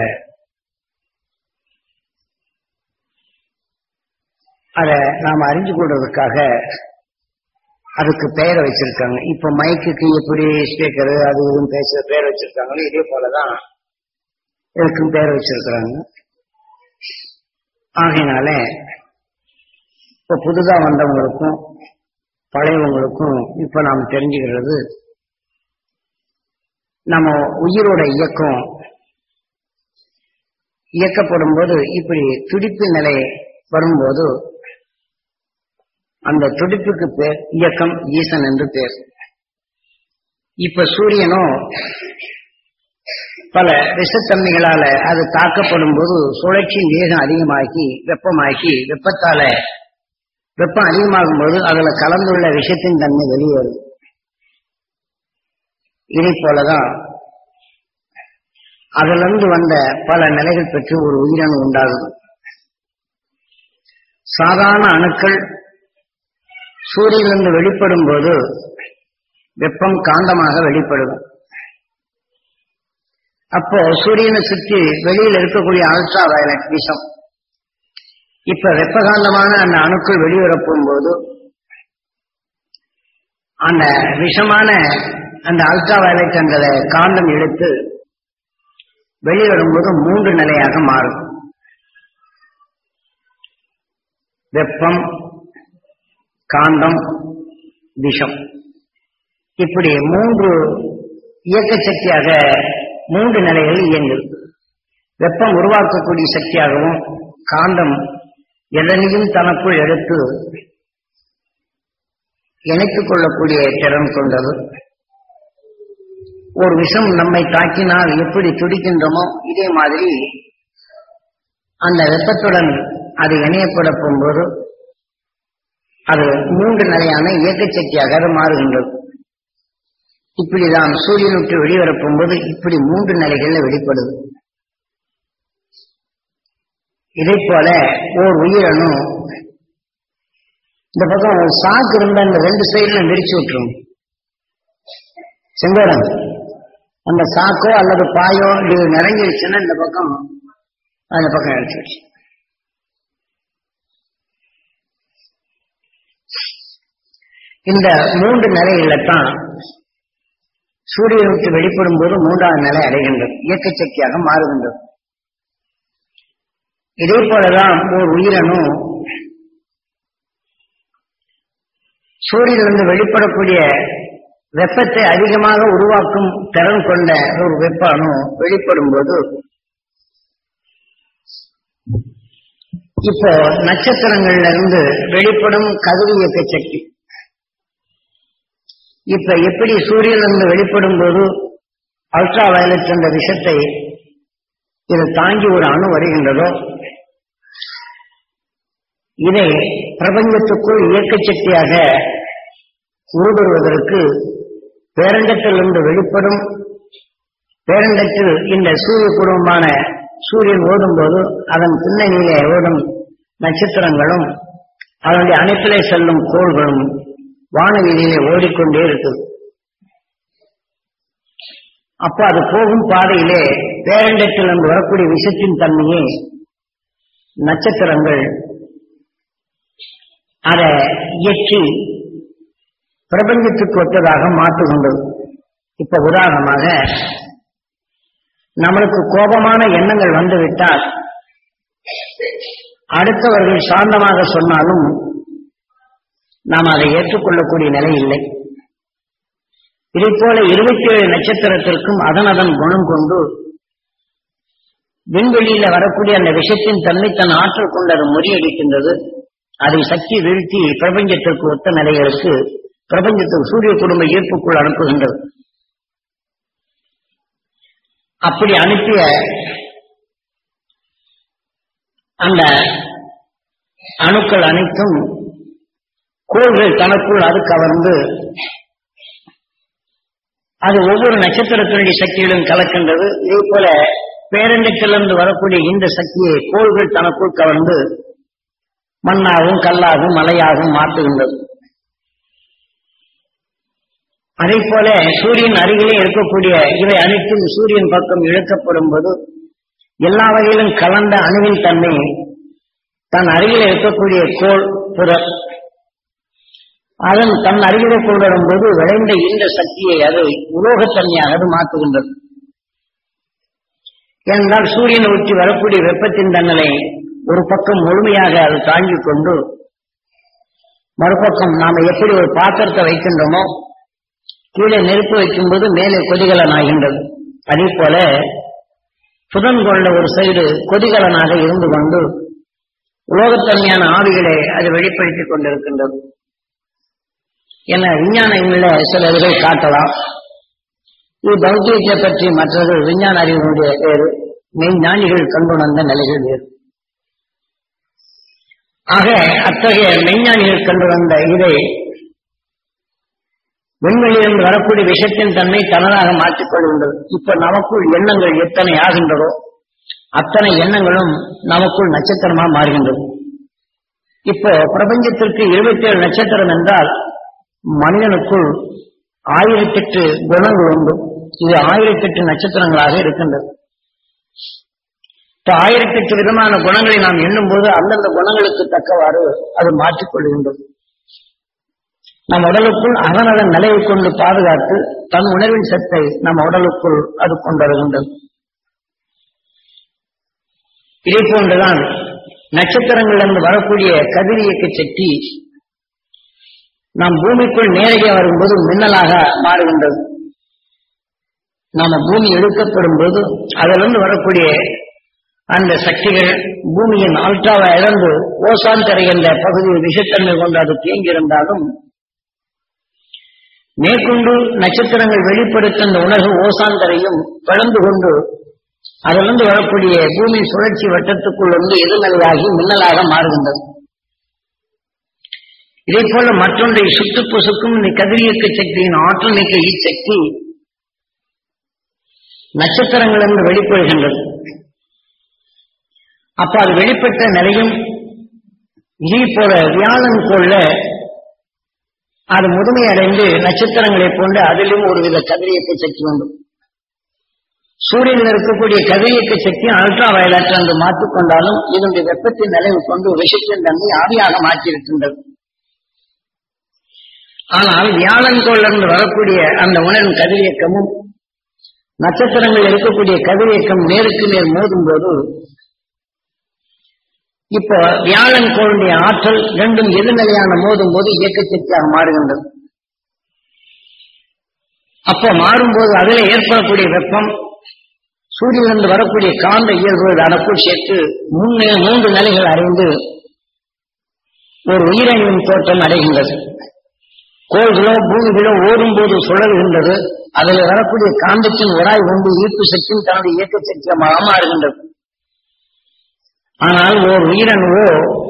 அத நாம அறிஞ்சு கொள்றதுக்காக அதுக்கு பெயரை வச்சிருக்காங்க. இப்ப மைக்குக்கு எப்படி ஸ்பீக்கரு அது இதுவும் பேச பெயர் வச்சிருக்காங்களோ இதே போலதான் இதுக்கும் பெயர் வச்சிருக்கிறாங்க. ஆகையினால இப்ப புதுதா வந்தவங்களுக்கும் பழையவங்களுக்கும் இப்ப நாம் தெரிஞ்சுக்கிறது, நம்ம உயிரோட இயக்கம் இயக்கப்படும் போது இப்படி துடிப்பு நிலை வரும்போது அந்த துடிப்புக்கு பேர் இயக்கம் ஈசன் என்று பேர். இப்ப சூரியனும் பல விஷத்தன்மைகளால அது தாக்கப்படும் போது சுழற்சியின் வேகம் அதிகமாகி வெப்பமாக்கி வெப்பத்தால வெப்பம் அதிகமாகும் போது அதுல கலந்துள்ள விஷத்தின் தன்மை வெளியேறும். இதை போலதான் அதிலிருந்து வந்த பல நிலைகள் பெற்று ஒரு உயிரணு உண்டாகும். சாதாரண அணுக்கள் சூரியனிலிருந்து வெளிப்படும் போது வெப்பம் காந்தமாக வெளிப்படும். அப்போ சூரியனை சுற்றி வெளியில் இருக்கக்கூடிய அல்ட்ரா வயலட் விஷம் இப்ப வெப்பகாந்தமான அந்த அணுக்கள் வெளிவரப்போம் போது அந்த விஷமான அந்த அல்ட்ரா வயலட் என்ற காந்தம் எடுத்து வெளிவரும்போது 3 நிலையாக மாறும். வெப்பம், காந்தம், விஷம், இப்படி 3 இயக்க சக்தியாக 3 நிலைகள் இயங்குது. வெப்பம் உருவாக்கக்கூடிய சக்தியாகவும், காந்தம் எதனையும் தனக்குள் எடுத்து இணைத்துக் கொள்ளக்கூடிய திறன் கொண்டது. ஒரு விஷம் நம்மை தாக்கினால் எப்படி துடிக்கின்றோமோ இதே மாதிரி அந்த வெப்பத்துடன் அது இணையப்பட போகும்போது அது 3 நிலையான இயக்க சக்தியாக அது மாறுகின்றது. இப்படிதான் சூரியனுக்கு வெளிவரப்போகும்போது இப்படி 3 நிலைகள்ல வெளிப்படுது. இதை போல ஓர் உயிரணு இந்த பக்கம் ஒரு சாக்கு இருந்த இந்த 2 சைடுல விரிச்சு விட்டுரும். செங்கோடன் அந்த சாக்கோ அல்லது பாயோ இது நிறைஞ்சிருச்சுன்னா இந்த பக்கம் அந்த பக்கம் எடுத்துருச்சு. இந்த 3 நிலையில தான் சூரியனுக்கு வெளிப்படும் போது 3வது நிலை அடைகின்றது, இயக்க சக்தியாக மாறுகின்றது. இதே போலதான் ஒரு உயிரணு சூரியனிலிருந்து வெளிப்படக்கூடிய வெப்பத்தை அதிகமாக உருவாக்கும் திறன் கொண்ட ஒரு வெப்ப அணு வெளிப்படும் போது இப்போ நட்சத்திரங்கள்ல இருந்து வெளிப்படும் கதிர் இயக்க சக்தி இப்ப எப்படி சூரியனிலிருந்து வெளிப்படும் போது அல்ட்ரா வயலட் என்ற விஷத்தை இதை தாங்கி ஒரு அணு வருகின்றதோ இதை பிரபஞ்சத்துக்குள் இயக்க சக்தியாக உருவருவதற்கு பேரண்டத்திலிருந்து வெளிப்படும் பேரண்டத்தில் இந்த சூரிய குடும்பமான சூரியன் ஓடும் போது அதன் பின்னணியிலே ஓடும் நட்சத்திரங்களும் அதனுடைய அணைப்பிலே செல்லும் கோள்களும் வானவெளியிலே ஓடிக்கொண்டே இருக்குது. அப்ப அது போகும் பாதையிலே பேரண்டத்திலிருந்து வரக்கூடிய விஷத்தின் தன்மையை நட்சத்திரங்கள் அதை இயற்றி பிரபஞ்சத்துக்கு ஒத்ததாக மாற்றுகின்றது. இப்ப உதாரணமாக நம்மளுக்கு கோபமான எண்ணங்கள் வந்துவிட்டால் அடுத்தவர்கள் சாந்தமாக சொன்னாலும் நாம் அதை ஏற்றுக்கொள்ளக்கூடிய நிலை இல்லை. இதை போல 27 நட்சத்திரத்திற்கும் அதன் குணம் கொண்டு விண்வெளியில வரக்கூடிய அந்த விஷத்தின் தன்மை தன் ஆற்றல் கொண்டு அது முறியடிக்கின்றது. அதை சக்தி வீழ்த்தி பிரபஞ்சத்திற்கு ஒத்த நிலைகளுக்கு பிரபஞ்சத்துக்கு சூரிய குடும்ப ஈர்ப்புக்குள் அனுப்புகின்றது. அப்படி அனுப்பிய அந்த அணுக்கள் அனைத்தும் கோள்கள் தனக்குள் அது கவர்ந்து அது ஒவ்வொரு நட்சத்திரத்தினுடைய சக்தியுடன் கலக்கின்றது. இதே போல பேரண்டத்திலிருந்து வரக்கூடிய இந்த சக்தியை கோள்கள் தனக்குள் கவர்ந்து மண்ணாகவும் கல்லாகவும் மலையாகவும் மாற்றுகின்றது. அதே போல சூரியன் அருகிலே இருக்கக்கூடிய இவை அனைத்தும் சூரியன் பக்கம் இழுக்கப்படும் போது எல்லா வகையிலும் கலந்த அணுவின் தன்மை தன் அருகில் இருக்கக்கூடிய கோள் புற அதன் தன் அருகிலே கொள்ளும் போது விளைந்த இந்த சக்தியை அது உலோகத்தன்மையாக அது மாற்றுகின்றது. ஏனென்றால் சூரியனை ஒட்டி வரக்கூடிய வெப்பத்தின் தன்னலை ஒரு பக்கம் முழுமையாக அது தாங்கிக் கொண்டு மறுபக்கம் நாம எப்படி ஒரு பாத்திரத்தை வைக்கின்றோமோ கீழே நெருப்பு வைக்கும்போது மேலே கொதிகலன் ஆகின்றது. அதே போல புதன் கொண்ட ஒரு சைடு கொதிகலனாக இருந்து கொண்டு உலோகத்தன்மையான ஆவிகளை அது வெளிப்படுத்திக் கொண்டிருக்கின்றது. என விஞ்ஞானங்கள சில இதுகள் காட்டலாம். இது பௌத்தியத்தை பற்றி மற்றவர்கள் விஞ்ஞான அறிவினுடைய வேறு, மெய்ஞானிகள் கண்டுணர்ந்த நிலைகள் வேறு. ஆக அத்தகைய மெய்ஞானிகள் கண்டுணர்ந்த இதை விண்வெளியிலிருந்து வரக்கூடிய விஷயத்தின் தன்மை தனதாக மாற்றிக்கொள்கின்றது. இப்ப நமக்குள் எண்ணங்கள் எத்தனை ஆகின்றதோ அத்தனை எண்ணங்களும் நமக்குள் நட்சத்திரமா மாறுகின்றது. இப்போ பிரபஞ்சத்திற்கு 27 நட்சத்திரம் என்றால் மனிதனுக்குள் 1008 குணங்கள் உண்டு. இது 1008 நட்சத்திரங்களாக இருக்கின்றது. 1008 விதமான குணங்களை நாம் எண்ணும் போது அந்தந்த குணங்களுக்கு தக்கவாறு அது மாற்றிக்கொள்கின்றது. நம் உடலுக்குள் அதனதன் நிலையை கொண்டு பாதுகாத்து தன் உணர்வின் சத்தை நம் உடலுக்குள் அது கொண்டு வருகின்றது. இதே போன்றுதான் நட்சத்திரங்களிலிருந்து வரக்கூடிய கதிரியக்க சக்தி நாம் பூமிக்குள் நேரடியாக வரும்போது மின்னலாக மாறுகின்றது. நாம பூமி எடுக்கப்படும் போது அதிலிருந்து வரக்கூடிய அந்த சக்திகள் பூமியின் ஆல்ட்ராவை இழந்து ஓசான் தருகின்ற பகுதியில் விஷத்தன்மை கொண்டு அது தேங்கியிருந்தாலும் மேற்கொண்டு நட்சத்திரங்கள் வெளிப்படுத்த உணர்வு ஓசான் தரையும் பிளந்து கொண்டு அதிலிருந்து வரக்கூடிய பூமி சுழற்சி வட்டத்துக்குள் வந்து எதிர்நிலையாகி மின்னலாக மாறுகின்றது. இதே போல மற்றொன்றை சுட்டு பொசுக்கும் இந்த கதிரியக்க சக்தியின் ஆற்றல் மிக்க இச்சக்தி நட்சத்திரங்களிலிருந்து வெளிப்படுகின்றது. அப்ப அது வெளிப்பட்ட நிலையும் இதே போல வியாழன் கோள்ல அது முதுமை அடைந்து நட்சத்திரங்களை போன்று அதிலும் ஒருவித கதிரியக்க சக்தி உண்டு. சூரியனில் இருக்கக்கூடிய கதிரியக்க சக்தி அல்ட்ரா வயலட் என்று மாற்றிக்கொண்டாலும் இதனுடைய வெப்பத்தின் நிலைவு கொண்டு விஷத்தின் தன்மை ஆவியாக மாற்றியிருக்கின்றது. ஆனால் வியாழன் கோளிலிருந்து வரக்கூடிய அந்த உணர்வின் கதிரியக்கமும் நட்சத்திரங்கள் இருக்கக்கூடிய கதிரியக்கம் நேருக்கு நேர் மோதும் போது இப்போ வியாழன் கோளுடைய ஆற்றல் ரெண்டும் எதிர்நிலையான மோதும் போது இயக்க சக்தியாக மாறுகின்றது. அப்போ மாறும்போது அதில் ஏற்படக்கூடிய வெப்பம் சூரியனிலிருந்து வரக்கூடிய காந்த இயல்புகள் அதற்குள் சேர்த்து 3 நிலைகள் அடைந்து ஒரு உயிரணியின் தோற்றம் அடைகின்றது. கோள்களோ பூமிகளோ ஓடும்போது சுழல்கின்றது. அதில் வரக்கூடிய காந்தத்தின் உராய் கொண்டு ஈர்ப்பு சக்தியும் தனது இயக்க சக்தியமாக மாறுகின்றது. ஆனால் ஓர் உயிரணுவோ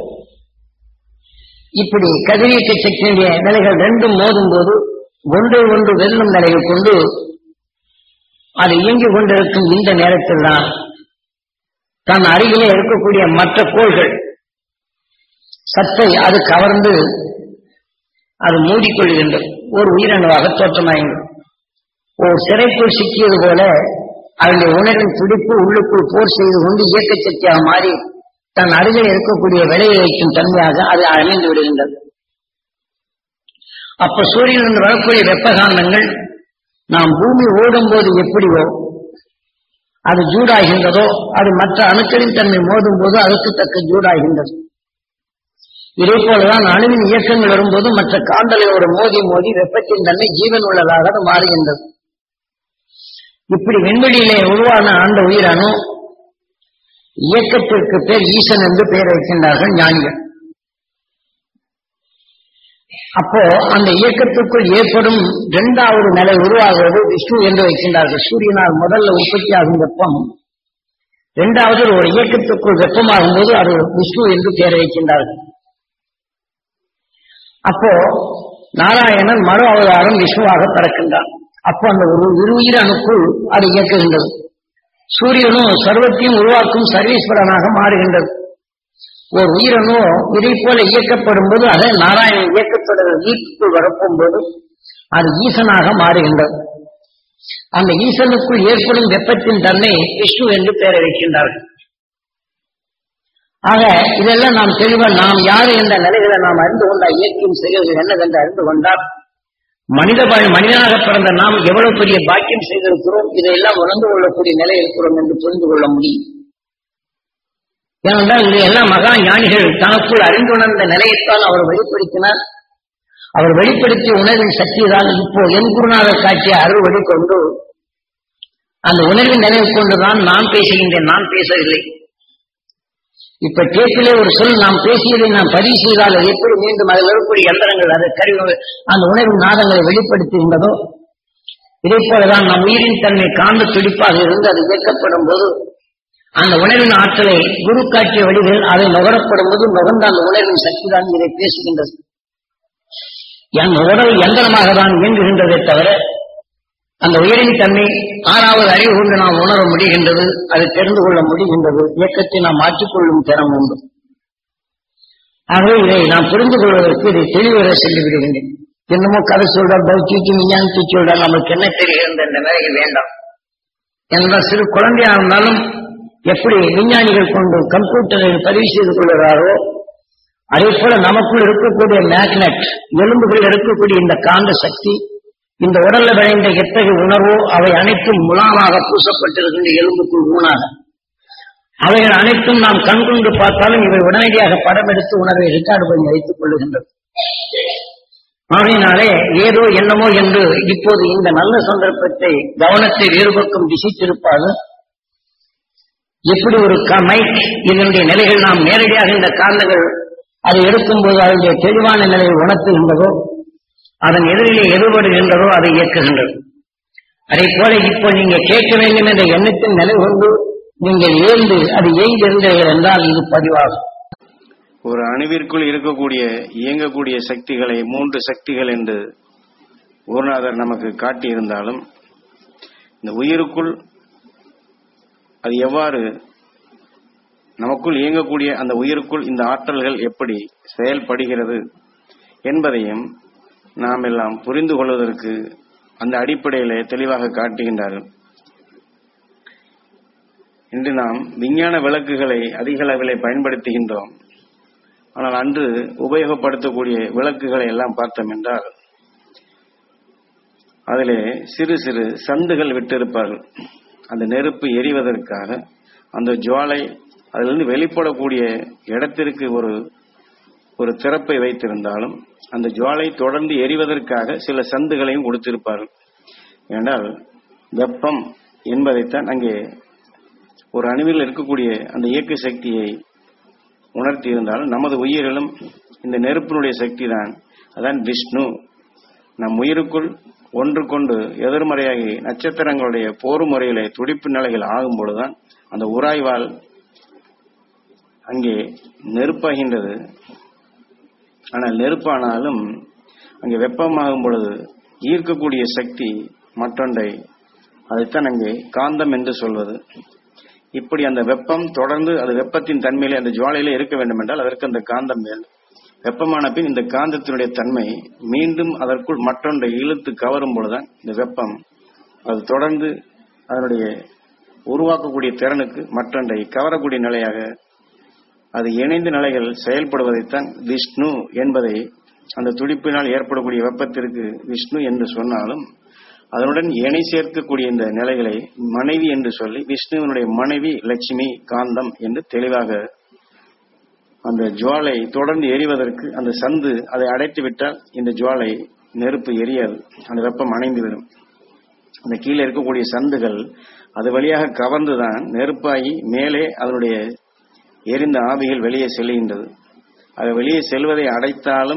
இப்படி கதிரியக்க சக்தியுடைய நிலைகள் ரெண்டும் மோதும் போது ஒன்றை ஒன்று வெல்லும் நிலையை கொண்டு அது இயங்கிக் கொண்டிருக்கும் இந்த நேரத்தில் தான் தன் அருகிலே இருக்கக்கூடிய மற்ற கோள்கள் சத்தை அது கவர்ந்து அது மூடிக்கொள்கின்றது. ஒரு உயிரணுவாக தோற்றமாகின்றது. ஒரு சிறைக்குள் சிக்கியது போல அதனுடைய உணர்வின் துடிப்பு உள்ளுக்குள் போர் செய்து கொண்டு இயக்க சக்தியாக மாறி தன் அருகில் இருக்கக்கூடிய விளைய வைக்கும் தன்மையாக அது அழிந்து விடுகின்றது. அப்ப சூரியனிலிருந்து வரக்கூடிய வெப்பகாந்தங்கள் நாம் பூமி ஓடும் போது எப்படியோ அது ஜூடாகின்றதோ அது மற்ற அணுக்களின் தன்மை மோதும் போது அதுக்கு தக்க ஜூடாகின்றது. இதே போலதான் அணுவின் இயக்கங்கள் வரும்போது மற்ற காந்தலையோடு மோதி மோதி வெப்பத்தின் தன்மை ஜீவன் உள்ளதாக அது மாறுகின்றது. இப்படி விண்வெளியிலே உருவான அந்த உயிரணு இயக்கத்திற்கு பேர் ஈசன் என்று பெயர் வைக்கின்றார்கள் ஞானிகள். அப்போ அந்த இயக்கத்துக்குள் ஏற்படும் இரண்டாவது நிலை உருவாகிறது விஷ்ணு என்று வைக்கின்றார்கள். சூரியனால் முதல்ல உற்பத்தியாகும் வெப்பம் இரண்டாவது ஒரு இயக்கத்துக்குள் வெப்பமாகும் போது அது விஷ்ணு என்று பெயர் வைக்கின்றார்கள். அப்போ நாராயணன் மறு அவதாரம் விஷ்ணுவாக பிறக்கின்றான். அப்போ அந்த ஒரு உயிர் அணுக்குள் அது இயக்குகின்றது. சூரியனும் சர்வத்தையும் உருவாக்கும் சர்வீஸ்வரனாக மாறுகின்றது. ஒரு உயிரணு இதை போல இயக்கப்படும் போது அதை நாராயணன் இயக்கப்படுகிற ஈர்ப்புக்குள் வரப்பும் போது அது ஈசனாக மாறுகின்றது. அந்த ஈசனுக்குள் ஏற்படும் வெப்பத்தின் தன்மை விஷ்ணு என்று பெயர் வைக்கின்றார்கள். ஆக இதெல்லாம் நாம் தெளிவாக நாம் யாரு என்ற நிலைகளை நாம் அறிந்து கொண்டால் இயற்கையும் செயல்கள் என்னவென்று அறிந்து கொண்டால் மனிதனாக பிறந்த நாம் எவ்வளவு பெரிய பாக்கியம் செய்திருக்கிறோம், இதையெல்லாம் உணர்ந்து கொள்ளக்கூடிய நிலை இருக்கிறோம் என்று புரிந்து கொள்ள முடியும். ஏனென்றால் இதையெல்லாம் மகா ஞானிகள் தனக்குள் அறிந்துணர்ந்த நிலையைத்தான் அவர் வெளிப்படுத்தினார். அவர் வெளிப்படுத்திய உணர்வின் சக்தி தான் இப்போ என் குருநாதர் காட்சிய அறுவடை கொண்டு அந்த உணர்வின் நினைவு கொண்டுதான் நான் பேசுகின்றேன், நான் பேசவில்லை. இப்ப டேப்பிலே ஒரு சொல் நாம் பேசியதை நாம் பதிவு செய்தால் எப்படி மீண்டும் அதில் வரக்கூடிய எந்திரங்கள் அதை கருவி அந்த உணர்வின் நாதங்களை வெளிப்படுத்துகின்றதோ இதே போலதான் நம் உயிரின் தன்மை காந்த துடிப்பாக இருந்து அது இயக்கப்படும் போது அந்த உணர்வின் ஆற்றலை குரு காட்டிய வழிகள் அதை நுகரப்படும் போது நுகர்ந்த அந்த உணர்வின் சக்தி தான் இதை பேசுகின்றது. என் உணர்வு எந்திரமாக தான் இயங்குகின்றதை தவிர அந்த உயரின் தன்மை ஆறாவது அறிவு கொண்டு நாம் உணர முடிகின்றது, அதை தெரிந்து கொள்ள முடிகின்றது. இயக்கத்தை நாம் மாற்றிக்கொள்ளும் திறம் உண்டு. ஆகவே இதை நாம் புரிந்து கொள்வதற்கு இதை தெளிவரை சொல்லி விடுகின்றேன். என்னமோ கதை சொல்ற பௌத்திக்கு விஞ்ஞானத்தை சொல்ற நமக்கு என்ன தெரிகிறது என்ற நிலையை வேண்டாம். என்றால் சிறு குழந்தையா இருந்தாலும் எப்படி விஞ்ஞானிகள் கொண்டு கம்ப்யூட்டரில் பதிவு செய்து கொள்கிறாரோ அதே போல நமக்குள் இருக்கக்கூடிய மேக்னெட் எலும்புகள் இருக்கக்கூடிய இந்த காந்த சக்தி இந்த உடல்ல விளைந்த எத்தகைய உணர்வோ அவை அனைத்தும் முலாமாக பூசப்பட்டிருக்கின்ற எலும்புக்குள் ஊனாக அவைகள் அனைத்தும் நாம் கண்கொண்டு பார்த்தாலும் இவை உடனடியாக படம் எடுத்து உணர்வை ரெக்கார்டு பண்ணி வைத்துக் கொள்ளுகின்றது. ஆகையினாலே ஏதோ என்னமோ என்று இப்போது இந்த நல்ல சந்தர்ப்பத்தை கவனத்தை வேறுபக்கம் திசைத்திருப்பாது. எப்படி ஒரு மைக் இதனுடைய நிலைகள் நாம் நேரடியாக இந்த காந்தங்கள் அதை எடுக்கும்போது அதனுடைய தெளிவான நிலையை உணர்த்துகின்றதோ அதன் எதிரிலே எதிர்படுகின்றதோ அதை இயக்குகின்றது. அதே போல இப்போ நீங்க கேட்க வேண்டும் என்ற எண்ணத்தின் நிலை கொண்டு நீங்கள் ஏந்து அது இயங்கியிருந்தீர்கள் என்றால் இது பதிவாகும். ஒரு அணுவிற்குள் இருக்கக்கூடிய இயங்கக்கூடிய சக்திகளை 3 சக்திகள் என்று குருநாதர் நமக்கு காட்டியிருந்தாலும் இந்த உயிருக்குள் அது எவ்வாறு நமக்குள் இயங்கக்கூடிய அந்த உயிருக்குள் இந்த ஆற்றல்கள் எப்படி செயல்படுகிறது என்பதையும் நாம் எல்லாம் புரிந்து கொள்வதற்கு அந்த அடிப்படையிலே தெளிவாக காட்டுகின்றார்கள். இன்று நாம் விஞ்ஞான விளக்குகளை அதிக அளவிலே பயன்படுத்துகின்றோம். ஆனால் அன்று உபயோகப்படுத்தக்கூடிய விளக்குகளை எல்லாம் பார்த்தோம் என்றால் அதிலே சிறு சிறு சந்துகள் விட்டிருப்பார்கள். அந்த நெருப்பு எரிவதற்காக அந்த ஜுவாலை அதிலிருந்து வெளிப்படக்கூடிய இடத்திற்கு ஒரு திறப்பை வைத்திருந்தாலும் அந்த ஜுவாலை தொடர்ந்து எரிவதற்காக சில சந்துகளையும் கொடுத்திருப்பார்கள். ஏனால் வெப்பம் என்பதைத்தான் அங்கே ஒரு அணுவில் இருக்கக்கூடிய அந்த இயக்க சக்தியை உணர்த்தி இருந்தாலும் நமது உயிரிலும் இந்த நெருப்பினுடைய சக்தி தான், அதான் விஷ்ணு. நம் உயிருக்குள் ஒன்றுக்கொண்டு எதிர்மறையாகி நட்சத்திரங்களுடைய போர் முறையிலே துடிப்பு நிலைகள் ஆகும் பொழுதுதான் அந்த உராய்வால் அங்கே நெருப்பாகின்றது. ஆனால் நெருப்பானாலும் அங்கே வெப்பமாகும் பொழுது ஈர்க்கக்கூடிய சக்தி மற்றொன்றை, அதைத்தான் அங்கே காந்தம் என்று சொல்வது. இப்படி அந்த வெப்பம் தொடர்ந்து அது வெப்பத்தின் தன்மையிலே அந்த ஜுவாலையிலே இருக்க வேண்டும் என்றால் அதற்கு அந்த காந்தம் வேண்டும். வெப்பமான பின் இந்த காந்தத்தினுடைய தன்மை மீண்டும் அதற்குள் மற்றொன்றை இழுத்து கவரும் பொழுதுதான் இந்த வெப்பம் அது தொடர்ந்து அதனுடைய உருவாக்கக்கூடிய திறனுக்கு மற்றொன்றை கவரக்கூடிய நிலையாக அது இணைந்த நிலைகள் செயல்படுவதைத்தான் விஷ்ணு என்பதை, அந்த துடிப்பினால் ஏற்படக்கூடிய வெப்பத்திற்கு விஷ்ணு என்று சொன்னாலும் அதனுடன் இணை சேர்க்கக்கூடிய இந்த நிலைகளை மனைவி என்று சொல்லி விஷ்ணுவினுடைய மனைவி லட்சுமி காந்தம் என்று தெளிவாக அந்த ஜுவாலை தொடர்ந்து எரிவதற்கு அந்த சந்து அதை அடைத்து விட்டால் இந்த ஜுவாலை நெருப்பு எரியாது, அந்த வெப்பம் அணைந்துவிடும். அந்த கீழே இருக்கக்கூடிய சந்துகள் அது வழியாக கவர்ந்துதான் நெருப்பாகி மேலே அதனுடைய எரிந்த ஆவிகள் வெளியே செல்கின்றது. அது வெளியே செல்வதை அடைத்தாலும்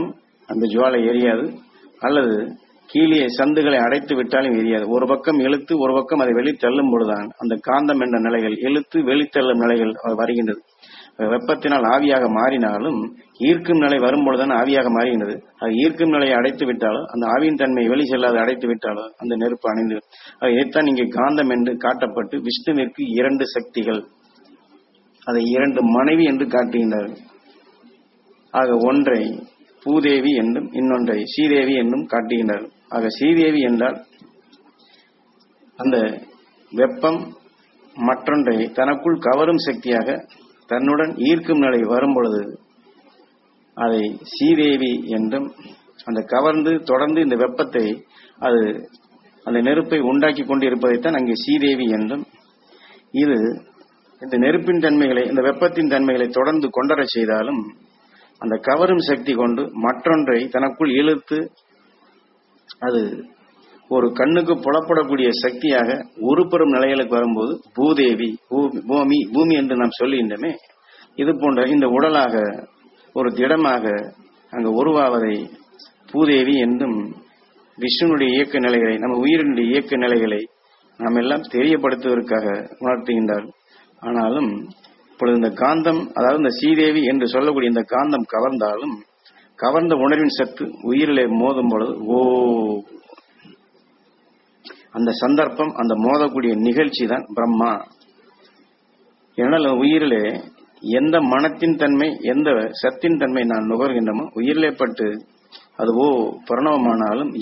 அந்த ஜுவாலை எரியாது, அல்லது கீழே சந்துகளை அடைத்து விட்டாலும் எரியாது. ஒரு பக்கம் இழுத்து ஒரு பக்கம் அதை வெளித்தள்ளும் பொழுதுதான் அந்த காந்தம் என்ற நிலைகள் இழுத்து வெளித்தள்ளும் நிலைகள் வருகின்றது. வெப்பத்தினால் ஆவியாக மாறினாலும் ஈர்க்கும் நிலை வரும்பொழுதுதான் ஆவியாக மாறுகின்றது. அது ஈர்க்கும் நிலையை அடைத்து விட்டாலோ, அந்த ஆவியின் தன்மை வெளி செல்லாது அடைத்து விட்டாலோ அந்த நெருப்பு அணைந்து. இதைத்தான் இங்கே காந்தம் என்று காட்டப்பட்டு விஷ்ணுவிற்கு 2 சக்திகள், அதை 2 மனைவி என்று காட்டுகின்றார்கள். ஆக ஒன்றை பூதேவி என்றும் இன்னொன்றை ஸ்ரீதேவி என்றும் காட்டுகின்றார்கள். ஆக ஸ்ரீதேவி என்றால் அந்த வெப்பம் மற்றொன்றை தனக்குள் கவரும் சக்தியாக தன்னுடன் ஈர்க்கும் நிலை வரும் பொழுது அதை ஸ்ரீதேவி என்றும், அந்த கவர்ந்து தொடர்ந்து இந்த வெப்பத்தை அது அந்த நெருப்பை உண்டாக்கி கொண்டிருப்பதைத்தான் அங்கே ஸ்ரீதேவி என்றும், இது இந்த நெருப்பின் தன்மைகளை இந்த வெப்பத்தின் தன்மைகளை தொடர்ந்து கொண்டர செய்தாலும் அந்த கவரும் சக்தி கொண்டு மற்றொன்றை தனக்குள் இழுத்து அது ஒரு கண்ணுக்கு புலப்படக்கூடிய சக்தியாக உருப்பெறும் நிலைகளுக்கு வரும்போது பூதேவி, பூமி என்று நாம் சொல்லுகின்றமே, இது போன்ற இந்த உடலாக ஒரு திடமாக அங்கு உருவாவதை பூதேவி என்றும், விஷ்ணுனுடைய இயக்க நிலைகளை, நம்ம உயிரினுடைய இயக்க நிலைகளை நாம் எல்லாம் தெரியப்படுத்துவதற்காக உணர்த்துகின்றார். ஆனாலும் இப்பொழுது இந்த காந்தம், அதாவது இந்த ஸ்ரீதேவி என்று சொல்லக்கூடிய இந்த காந்தம் கவர்ந்தாலும் கவர்ந்த உணர்வின் சத்து உயிரிலே மோதும் பொழுது அந்த சந்தர்ப்பம், அந்த மோதக்கூடிய நிகழ்ச்சி தான் பிரம்மா. ஏனால் உயிரிலே எந்த மனத்தின் தன்மை, எந்த சத்தின் தன்மை நான் நுகர்கின்றமோ உயிரிலே பட்டு அது பிரணவமானாலும்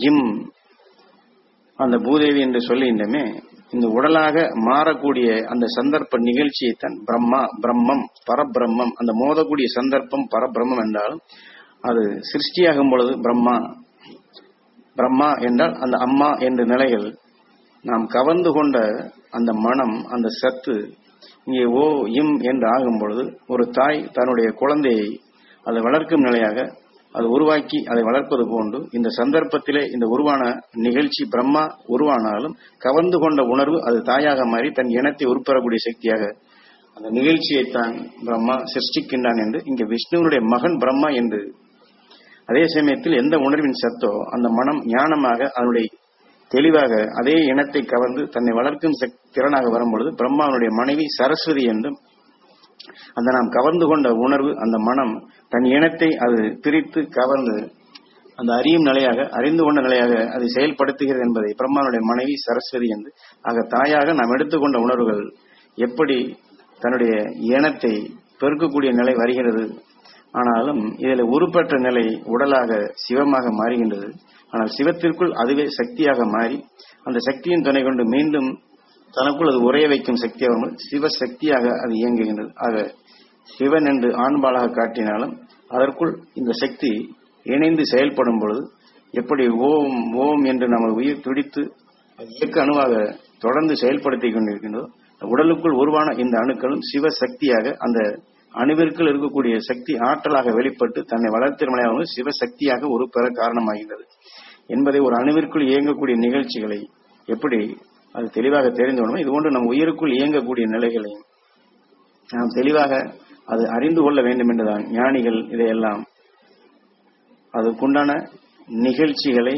அந்த பூதேவி என்று சொல்லுகின்றமே, இந்த உடலாக மாறக்கூடிய அந்த சந்தர்ப்ப நிகழ்ச்சியைத்தான் பிரம்மா, பிரம்மம், பரபிரம்மம், அந்த மோதக்கூடிய சந்தர்ப்பம் பரபிரம்மம் என்றாலும் அது சிருஷ்டியாகும் பொழுது பிரம்மா. பிரம்மா என்றால் அந்த அம்மா என்ற நிலைகள் நாம் கவர்ந்து கொண்ட அந்த மனம், அந்த சத்து இங்கே என்று ஆகும் பொழுது ஒரு தாய் தன்னுடைய குழந்தையை அதை வளர்க்கும் நிலையாக அது உருவாக்கி அதை வளர்ப்பது போன்று இந்த சந்தர்ப்பத்திலே இந்த உருவான நிகழ்ச்சி பிரம்மா உருவானாலும் கவர்ந்து கொண்ட உணர்வு அது தாயாக மாறி தன் இனத்தை உருப்பெறக்கூடிய சக்தியாக அந்த நிகழ்ச்சியைத்தான் பிரம்மா சிருஷ்டிக்கின்றான் என்று இங்கே விஷ்ணுவனுடைய மகன் பிரம்மா என்று. அதே சமயத்தில் எந்த உணர்வின் சத்தோ அந்த மனம் ஞானமாக அதனுடைய தெளிவாக அதே இனத்தை கவர்ந்து தன்னை வளர்க்கும் திறனாக வரும்பொழுது பிரம்மாவனுடைய மனைவி சரஸ்வதி என்றும், அந்த நாம் கவர்ந்து கொண்ட உணர்வு அந்த மனம் தன் இனத்தை அது பிரித்து கவர்ந்து அந்த அறியும் நிலையாக, அறிந்து கொண்ட நிலையாக அதை செயல்படுத்துகிறது என்பதை பிரம்மாவனுடைய மனைவி சரஸ்வதி என்று. ஆக தாயாக நாம் எடுத்துக்கொண்ட உணர்வுகள் எப்படி தன்னுடைய இனத்தை பெருக்கக்கூடிய நிலை வருகிறது. ஆனாலும் இதில் உருப்பெற்ற நிலை உடலாக சிவமாக மாறுகின்றது. ஆனால் சிவத்திற்குள் அதுவே சக்தியாக மாறி அந்த சக்தியின் துணை கொண்டு மீண்டும் தனக்குள் அது உரைய வைக்கும் சக்தியாக சிவசக்தியாக அது இயங்குகின்றது. ஆக சிவன் என்று ஆண்பாளாக காட்டினாலும் அதற்குள் இந்த சக்தி இணைந்து செயல்படும் பொழுது எப்படி ஓம் என்று நமது உயிர் துடித்து இயக்க அணுவாக தொடர்ந்து செயல்படுத்திக் கொண்டிருக்கின்றதோ, உடலுக்குள் உருவான இந்த அணுக்களும் சிவசக்தியாக அந்த அணுவிற்குள் இருக்கக்கூடிய சக்தி ஆற்றலாக வெளிப்பட்டு தன்னை வளர்த்திறமையாக சிவசக்தியாக உருப்பெற காரணமாகின்றது என்பதை ஒரு அணுவிற்குள் இயங்கக்கூடிய நிகழ்ச்சிகளை எப்படி அது தெளிவாக தெரிந்து கொள்ளணும். இதுபோன்று நம் உயிருக்குள் இயங்கக்கூடிய நிலைகளையும் நாம் தெளிவாக அது அறிந்து கொள்ள வேண்டும் என்றுதான் ஞானிகள் இதையெல்லாம் அதுக்குண்டான நிகழ்ச்சிகளை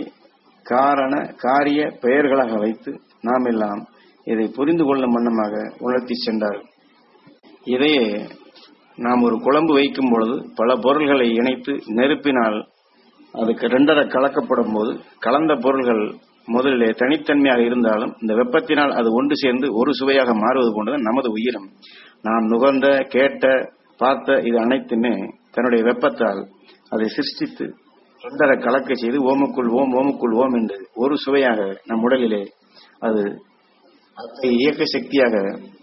காரிய பெயர்களாக வைத்து நாம் எல்லாம் இதை புரிந்து கொள்ளும் வண்ணமாக உணர்த்தி சென்றார்கள். இதையே நாம் ஒரு குழம்பு வைக்கும் பொழுது பல பொருள்களை இணைத்து நெருப்பினால் அதுக்கு 2 கலக்கப்படும் போது கலந்த பொருள்கள் முதலிலே தனித்தன்மையாக இருந்தாலும் இந்த வெப்பத்தினால் அது ஒன்று சேர்ந்து ஒரு சுவையாக மாறுவது போன்றது நமது உயிரும். நாம் நுகர்ந்த, கேட்ட, பார்த்த இது அனைத்துமே தன்னுடைய வெப்பத்தால் அதை சிருஷ்டித்து 2 கலக்க செய்து ஓமுக்குள் ஓம் என்று ஒரு சுவையாக நம் உடலிலே அது இயக்க சக்தியாக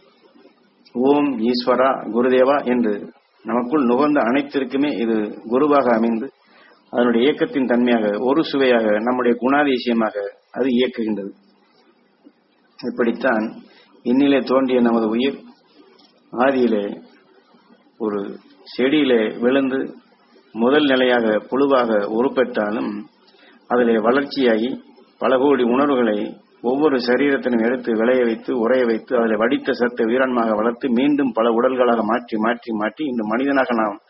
ஓம் ஈஸ்வரா குருதேவா என்று நமக்குள் நுகர்ந்த அனைத்திற்குமே இது குருவாக அமைந்து அதனுடைய இயக்கத்தின் தன்மையாக ஒரு சுவையாக நம்முடைய குணாதிசயமாக அது இயக்குகின்றது. இப்படித்தான் இன்னிலே தோன்றிய நமது உயிர் ஆதியிலே ஒரு செடியிலே விழுந்து முதல் நிலையாக புழுவாக உருப்பெற்றாலும் அதிலே வளர்ச்சியாகி பல கோடி உணர்வுகளை ஒவ்வொரு சரீரத்திനും எடுத்து விளைய வைத்து உரைய வைத்து அதில் வடித்த சத்தை உயிரன்மாக வளர்த்து மீண்டும் பல உடல்களாக மாற்றி மாற்றி மாற்றி இந்த மனிதனாக நாம்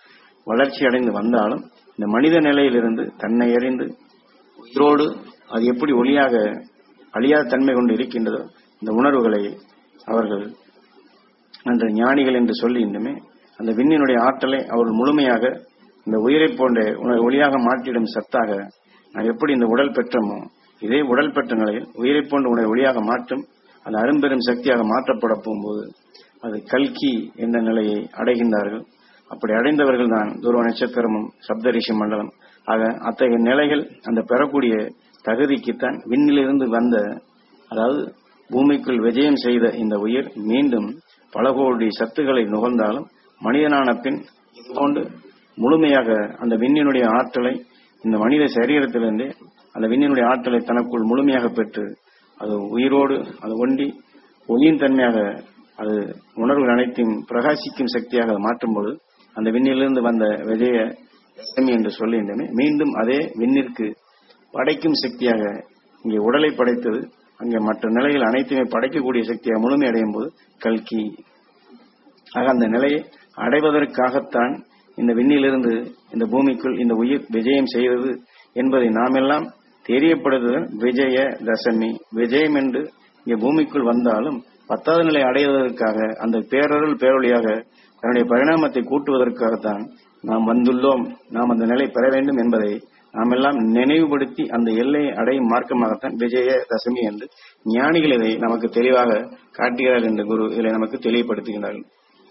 வளர்ச்சி அடைந்து வந்தாலும் இந்த மனித நிலையிலிருந்து தன்னை அறிந்து உயிரோடு அது எப்படி ஒளியாக அழியாத தன்மை கொண்டு இருக்கின்றதோ இந்த உணர்வுகளை அவர்கள் அந்த ஞானிகள் என்று சொல்லி இன்னுமே அந்த விண்ணினுடைய ஆற்றலை அவர்கள் முழுமையாக இந்த உயிரை போன்ற ஒளியாக மாற்றிடும் சத்தாக நான் எப்படி இந்த உடல் பெற்றமோ இதே உடல் பெற்ற நிலையில் உயிரை போன்ற உணர்வை ஒளியாக மாற்றும் அந்த அரும்பெரும் சக்தியாக மாற்றப்பட போகும்போது அது கல்கி என்ற நிலையை அடைகின்றார்கள். அப்படி அடைந்தவர்கள் தான் துருவ நட்சத்திரமும் சப்தரிஷி மண்டலம் ஆக அத்தகைய நிலைகள் அந்த பெறக்கூடிய தகுதிக்குத்தான் விண்ணிலிருந்து வந்த அதாவது பூமிக்குள் விஜயம் செய்த இந்த உயிர் மீண்டும் பல கோடி சத்துக்களை நுகர்ந்தாலும் மனிதனான பின் இதுபோன்று முழுமையாக அந்த விண்ணினுடைய ஆற்றலை இந்த மனித சரீரத்திலிருந்து அந்த விண்ணினுடைய ஆற்றலை தனக்குள் முழுமையாக பெற்று அது உயிரோடு அது ஒண்டி ஒளியின் தன்மையாக அது உணர்வுகள் அனைத்தையும் பிரகாசிக்கும் சக்தியாக அதை மாற்றும்போது அந்த விண்ணிலிருந்து வந்த விஜய லட்சுமி என்று சொல்லுகின்றன மீண்டும் அதே விண்ணிற்கு படைக்கும் சக்தியாக இங்கே உடலை படைத்தது அங்கே மற்ற நிலைகள் அனைத்துமே படைக்கக்கூடிய சக்தியாக முழுமை அடையும் போது கல்கி ஆக அந்த நிலையை அடைவதற்காகத்தான் இந்த விண்ணிலிருந்து இந்த பூமிக்குள் இந்த உயிர் விஜயம் செய்தது என்பதை நாமெல்லாம் தெரியப்படுத்துதல் விஜய தசமி விஜயம் என்று இங்கே பூமிக்குள் வந்தாலும் 10வது நிலை அடைவதற்காக அந்த பேரருள் பேரொழியாக தன்னுடைய பரிணாமத்தை கூட்டுவதற்காகத்தான் நாம் வந்துள்ளோம். நாம் அந்த நிலை பெற வேண்டும் என்பதை நாம் எல்லாம் நினைவுபடுத்தி அந்த எல்லையை அடையும் மார்க்கமாகத்தான் விஜய தசமி என்று ஞானிகள் இதை நமக்கு தெளிவாக காட்டுகிறார் என்று குரு இதை நமக்கு தெளிவுபடுத்துகிறார்கள்.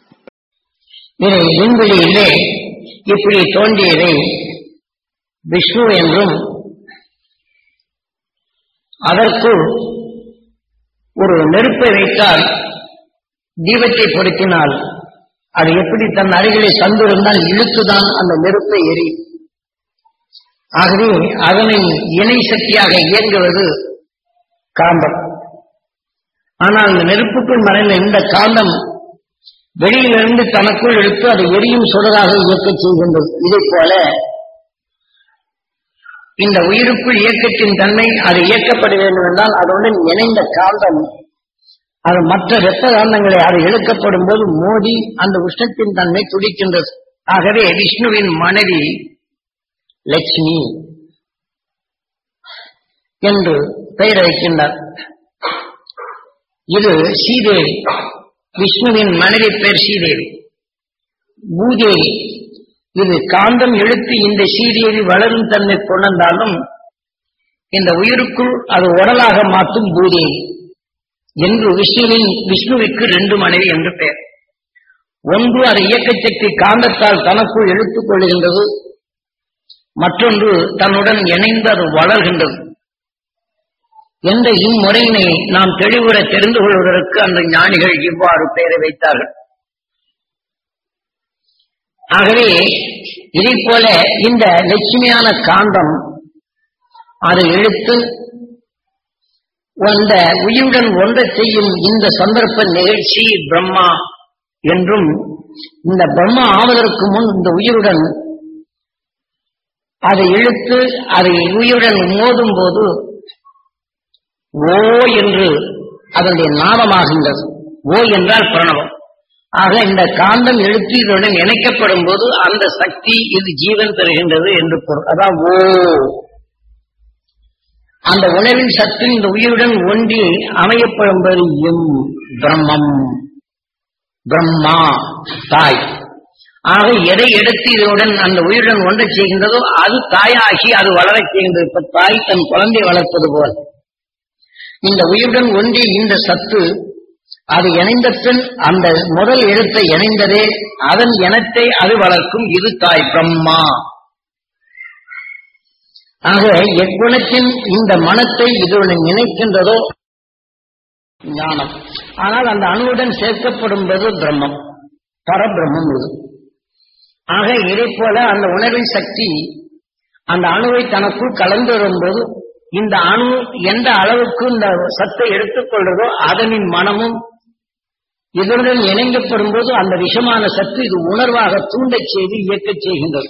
விண்வெளியிலே இப்படி தோன்றியதை விஷ்ணு என்றும் அதற்குள் ஒரு நெருப்பை வைத்தால் தீபத்தை பொருத்தினால் அது எப்படி தன் அருகிலே சந்திருந்தால் இழுத்துதான் அந்த நெருப்பை எரியும். ஆகவே அதனை இணை சக்தியாக இயங்குவது காந்தம். ஆனால் அந்த நெருப்புக்குள் மறைந்த இந்த காந்தம் வெளியிலிருந்து தனக்குள் எடுத்து அதை எரியும் சுடராக இயக்க செய்கின்றது. இதை போல இந்த உயிருக்குள் இயக்கத்தின் தன்மை அது இயக்கப்பட வேண்டும் என்றால் அதனுடன் இணைந்த காந்தம் அது மற்ற இரத்த காந்தங்களை அது இழுக்கப்படும் போது மோதி அந்த உஷ்ணத்தின் தன்மை துடிக்கின்றது. ஆகவே விஷ்ணுவின் மனைவி லட்சுமி என்று பெயர் வைக்கின்றார். இது ஸ்ரீதேவி, விஷ்ணுவின் மனைவி பெயர் ஸ்ரீதேவி. பூதேவி இது காந்தம் இழுத்து இந்த ஸ்ரீதேவி வளரும் தன்மை கொண்டாலும் இந்த உயிருக்குள் அது உடலாக மாற்றும் பூதேவி என்று விஷ்ணுவிற்கு 2 மனைவி என்று பெயர். ஒன்று அது இயக்க சக்தி காந்தத்தால் தனக்குள் இழுத்துக் கொள்கின்றது, மற்றொன்று தன்னுடன் இணைந்து அது வளர்கின்றது என்ற இம்முறையினை நாம் தெளிவுற தெரிந்து கொள்வதற்கு அந்த ஞானிகள் இவ்வாறு பெயரை வைத்தார்கள். ஆகவே இதை போல இந்த லட்சுமியான காந்தம் அதை இழுத்து அந்த உயிருடன் ஒன்றை செய்யும் இந்த சந்தர்ப்ப நிகழ்ச்சி பிரம்மா என்றும், இந்த பிரம்மா ஆவதற்கு முன் இந்த உயிருடன் அதை இழுத்து அதை உயிருடன் மோதும் போது ஓ என்று அதனுடைய நாமமாகின்றது. ஓ என்றால் பிரணவம். ஆக இந்த காந்தம் எழுத்து இதனுடன் இணைக்கப்படும் போது அந்த சக்தி இது ஜீவன் பெறுகின்றது என்று பொருள். அதான் ஓ அந்த உணவின் சக்தி இந்த உயிருடன் ஒன்றி அமையப்படும்போது எம் பிரம்மம் பிரம்மா தாய். ஆக எதை எடுத்து இதனுடன் அந்த உயிருடன் ஒன்றை செய்கின்றதோ அது தாயாகி அது வளரச் செய்கின்றது. இப்ப தாய் தன் குழந்தை வளர்ப்பது போல் இந்த உயிருடன் ஒன்றி இந்த சத்து அது இணைந்த பின் அந்த முதல் எழுத்தை இணைந்ததே அதன் இனத்தை அது வளர்க்கும். இது தாய் பிரம்மா. ஆக எக்குணத்தின் இந்த மனத்தை இதனுடன் இணைக்கின்றதோ ஞானம். ஆனால் அந்த அணுவுடன் சேர்க்கப்படும்போது பிரம்மம் பரபிரம்மம் இது. ஆக இதை போல அந்த உணர்வின் சக்தி அந்த அணுவை தனக்குள் கலந்து வரும்போது இந்த அணு எந்த அளவுக்கு இந்த சத்தை எடுத்துக்கொள்றதோ அதனின் மனமும் இதனுடன் இணைக்கப்படும் போது அந்த விஷமான சத்து இது உணர்வாக தூண்டச் செய்து இயக்கச் செய்கின்றது.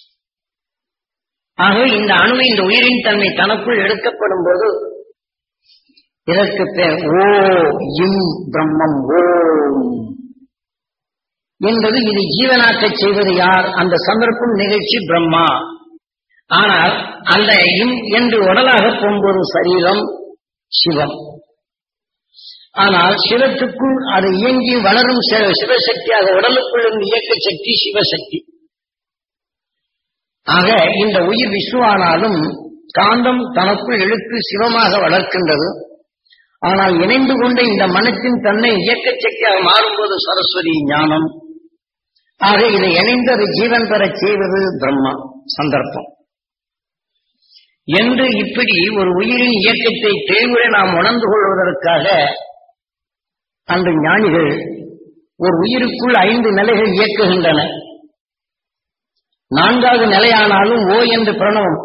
ஆக இந்த அணுவை இந்த உயிரின் தன்மை தனக்குள் எடுக்கப்படும் போது இதற்கு பேர் ஓ இம் பிரம்மம் ஓம். என்பது இது ஜீவனாக்கச் செய்வது யார்? அந்த சந்தர்ப்பம் நிகழ்ச்சி பிரம்மா. ஆனால் அந்த என்று உடலாக போகும்போது சரீரம் சிவம். ஆனால் சிவத்துக்குள் அது இயங்கி வளரும் சிவசக்தியாக உடலுக்குள் இருந்து இயக்க சக்தி சிவசக்தி. ஆக இந்த உயிர் விசுவானாலும் காந்தம் தனக்குள் இழுத்து சிவமாக வளர்க்கின்றது. ஆனால் இணைந்து கொண்ட இந்த மனத்தின் தன்னை இயக்க சக்தியாக மாறும்போது சரஸ்வதி ஞானம். ஆக இதை இணைந்து அது ஜீவன் பெறச் செய்வது பிரம்மா சந்தர்ப்பம் என்று இப்படி ஒரு உயிரின் இயக்கத்தை தெளிவுரை நாம் உணர்ந்து கொள்வதற்காக அந்த ஞானிகள் ஒரு உயிருக்குள் 5 நிலைகள் இயக்குகின்றன. 4வது நிலையானாலும் ஓ என்று பிரணவம்,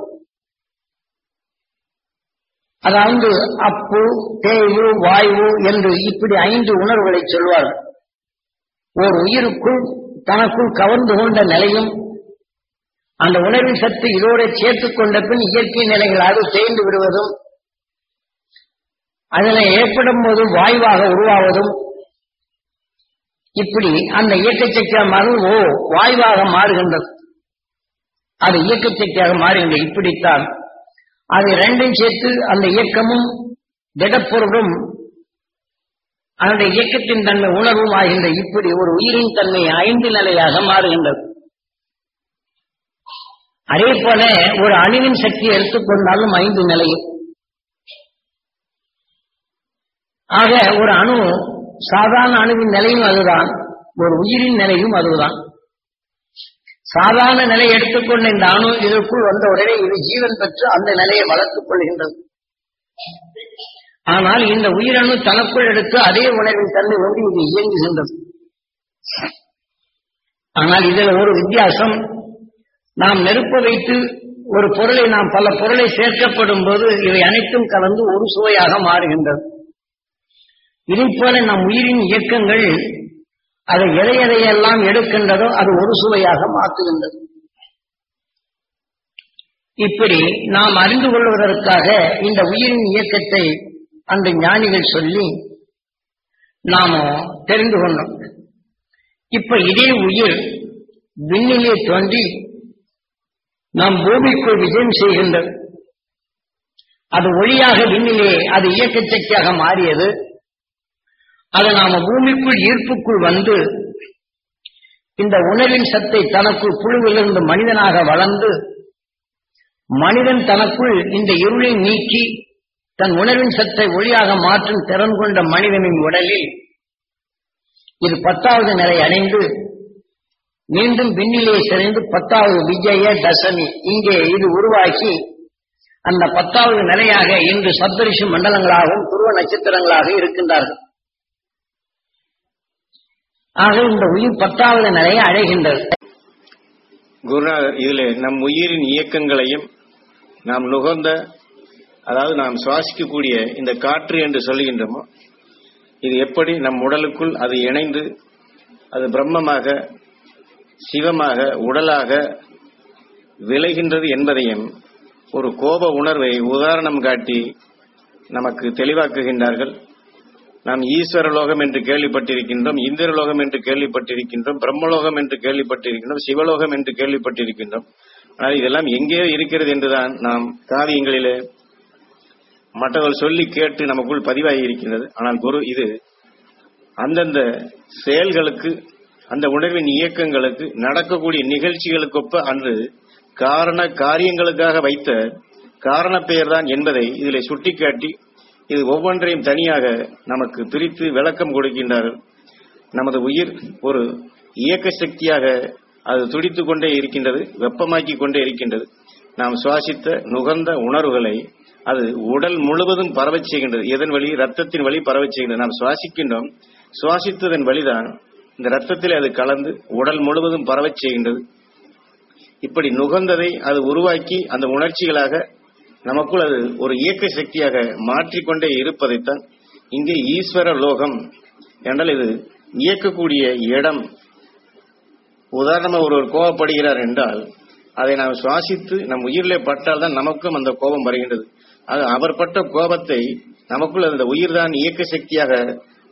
அதாவது அப்பு தேயு வாயு என்று இப்படி 5 உணர்வுகளை சொல்வார். ஒரு உயிருக்குள் தனக்குள் கவர்ந்து கொண்ட நிலையும் அந்த உணர்வின் சத்து இதோடு சேர்த்துக் கொண்ட பின் இயற்கை நிலைகளாக தேய்ந்து விடுவதும் அதில் ஏற்படும் போது வாயுவாக உருவாவதும் இப்படி அந்த இயக்க சக்தியாக வாயுவாக மாறுகின்றது. அது இயக்க சக்தியாக மாறுகின்றது. இப்படித்தான் அதை 2ம் சேர்த்து அந்த இயக்கமும் திடப்பொருளும் அந்த இயக்கத்தின் தன்மை உணர்வும் ஆகின்ற இப்படி ஒரு உயிரின் தன்மை 5 நிலையாக மாறுகின்றது. அதே போல ஒரு அணுவின் சக்தியை எடுத்துக்கொண்டாலும் 5 நிலையும். ஆக ஒரு அணு சாதாரண அணுவின் நிலையும் அதுதான், ஒரு உயிரின் நிலையும் அதுதான். சாதாரண நிலையை எடுத்துக்கொண்ட இந்த அணு இதற்குள் வந்த உடனே இது ஜீவன் பெற்று அந்த நிலையை வளர்த்துக் கொள்கின்றது. ஆனால் இந்த உயிரணு தனக்குள் எடுத்து அதே உணர்வின் தன்மை கொண்டு இது இயங்குகின்றது. ஆனால் இதில் ஒரு வித்தியாசம், நாம் நெருப்ப வைத்து ஒரு பொருளை நாம் பல பொருளை சேர்க்கப்படும் போது இவை அனைத்தும் கலந்து ஒரு சுவையாக மாறுகின்றது. இதைப்போல நம் உயிரின் இயக்கங்கள் அதை எதையெல்லாம் எடுக்கின்றதோ அது ஒரு சுவையாக மாற்றுகின்றது. இப்படி நாம் அறிந்து கொள்வதற்காக இந்த உயிரின் இயக்கத்தை அந்த ஞானிகள் சொல்லி நாம தெரிந்து கொண்டோம். இப்ப இதே உயிர் விண்ணிலே தோன்றி நாம் பூமிக்குள் விஜயம் செய்கின்றது. அது ஒளியாக விண்ணிலே அது இயக்க சக்தியாக மாறியது. அதை நாம பூமிக்குள் ஈர்ப்புக்குள் வந்து இந்த உணர்வின் சத்தை தனக்குள் புழுவிலிருந்து மனிதனாக வளர்ந்து மனிதன் தனக்குள் இந்த இருளை நீக்கி தன் உணர்வின் சத்தை ஒளியாக மாற்றும் திறன் கொண்ட மனிதனின் உடலில் இது 10வது நிலை அடைந்து மீண்டும் விண்ணிலே செறிந்து 10வது விஜய தசமி இங்கே இது உருவாக்கி அந்த 10வது நிலையாக இன்று சப்தரிஷி மண்டலங்களாகவும் துருவ நட்சத்திரங்களாக இருக்கின்றார்கள். ஆக இந்த உயிர் 10வது நிலையை அடைகின்றது. குருநாதர் இதில் நம் உயிரின் இயக்கங்களையும் நாம் நுகர்ந்த, அதாவது நாம் சுவாசிக்கக்கூடிய இந்த காற்று என்று சொல்லுகின்றோமோ, இது எப்படி நம் உடலுக்குள் அது இணைந்து அது பிரம்மமாக சிவமாக உடலாக விளைகின்றது என்பதையும் ஒரு கோப உணர்வை உதாரணம் காட்டி நமக்கு தெளிவாக்குகின்றார்கள். நாம் ஈஸ்வரலோகம் என்று கேள்விப்பட்டிருக்கின்றோம், இந்திரலோகம் என்று கேள்விப்பட்டிருக்கின்றோம், பிரம்மலோகம் என்று கேள்விப்பட்டிருக்கின்றோம், சிவலோகம் என்று கேள்விப்பட்டிருக்கின்றோம். ஆனால் இதெல்லாம் எங்கே இருக்கிறது என்றுதான் நாம் காவியங்களிலே மற்றவர்கள் சொல்லி கேட்டு நமக்குள் பதிவாகி இருக்கின்றது. ஆனால் குரு இது அந்தந்த செயல்களுக்கு அந்த உணர்வின் இயக்கங்களுக்கு நடக்கக்கூடிய நிகழ்ச்சிகளுக்கொப்ப அன்று காரண காரியங்களுக்காக வைத்த காரண பெயர் தான் என்பதை இதில் சுட்டிக்காட்டி இது ஒவ்வொன்றையும் தனியாக நமக்கு பிரித்து விளக்கம் கொடுக்கின்றார்கள். நமது உயிர் ஒரு இயக்க சக்தியாக அது துடித்துக் கொண்டே இருக்கின்றது, வெப்பமாக்கி கொண்டே இருக்கின்றது. நாம் சுவாசித்த நுகர்ந்த உணர்வுகளை அது உடல் முழுவதும் பரவச் செய்கின்றது. எதன் வழி? ரத்தத்தின் வழி பரவச் செய்கின்றது. நாம் சுவாசிக்கின்றோம், சுவாசித்ததன் வழிதான் இந்த ரத்தத்தில் அது கலந்து உடல் முழுவதும் பரவச் செய்கின்றது. இப்படி நுகர்ந்ததை அது உருவாக்கி அந்த உணர்ச்சிகளாக நமக்குள் அது ஒரு இயக்க சக்தியாக மாற்றிக்கொண்டே இருப்பதைத்தான் இங்கே ஈஸ்வர லோகம் என்றால் இது இயக்கக்கூடிய இடம். உதாரணமாக ஒருவர் கோபப்படுகிறார் என்றால் அதை நாம் சுவாசித்து நம் உயிரிலே பட்டால் தான் நமக்கும் அந்த கோபம் வருகின்றது. அவர் பட்ட கோபத்தை நமக்குள் அந்த உயிர் தான் இயக்க சக்தியாக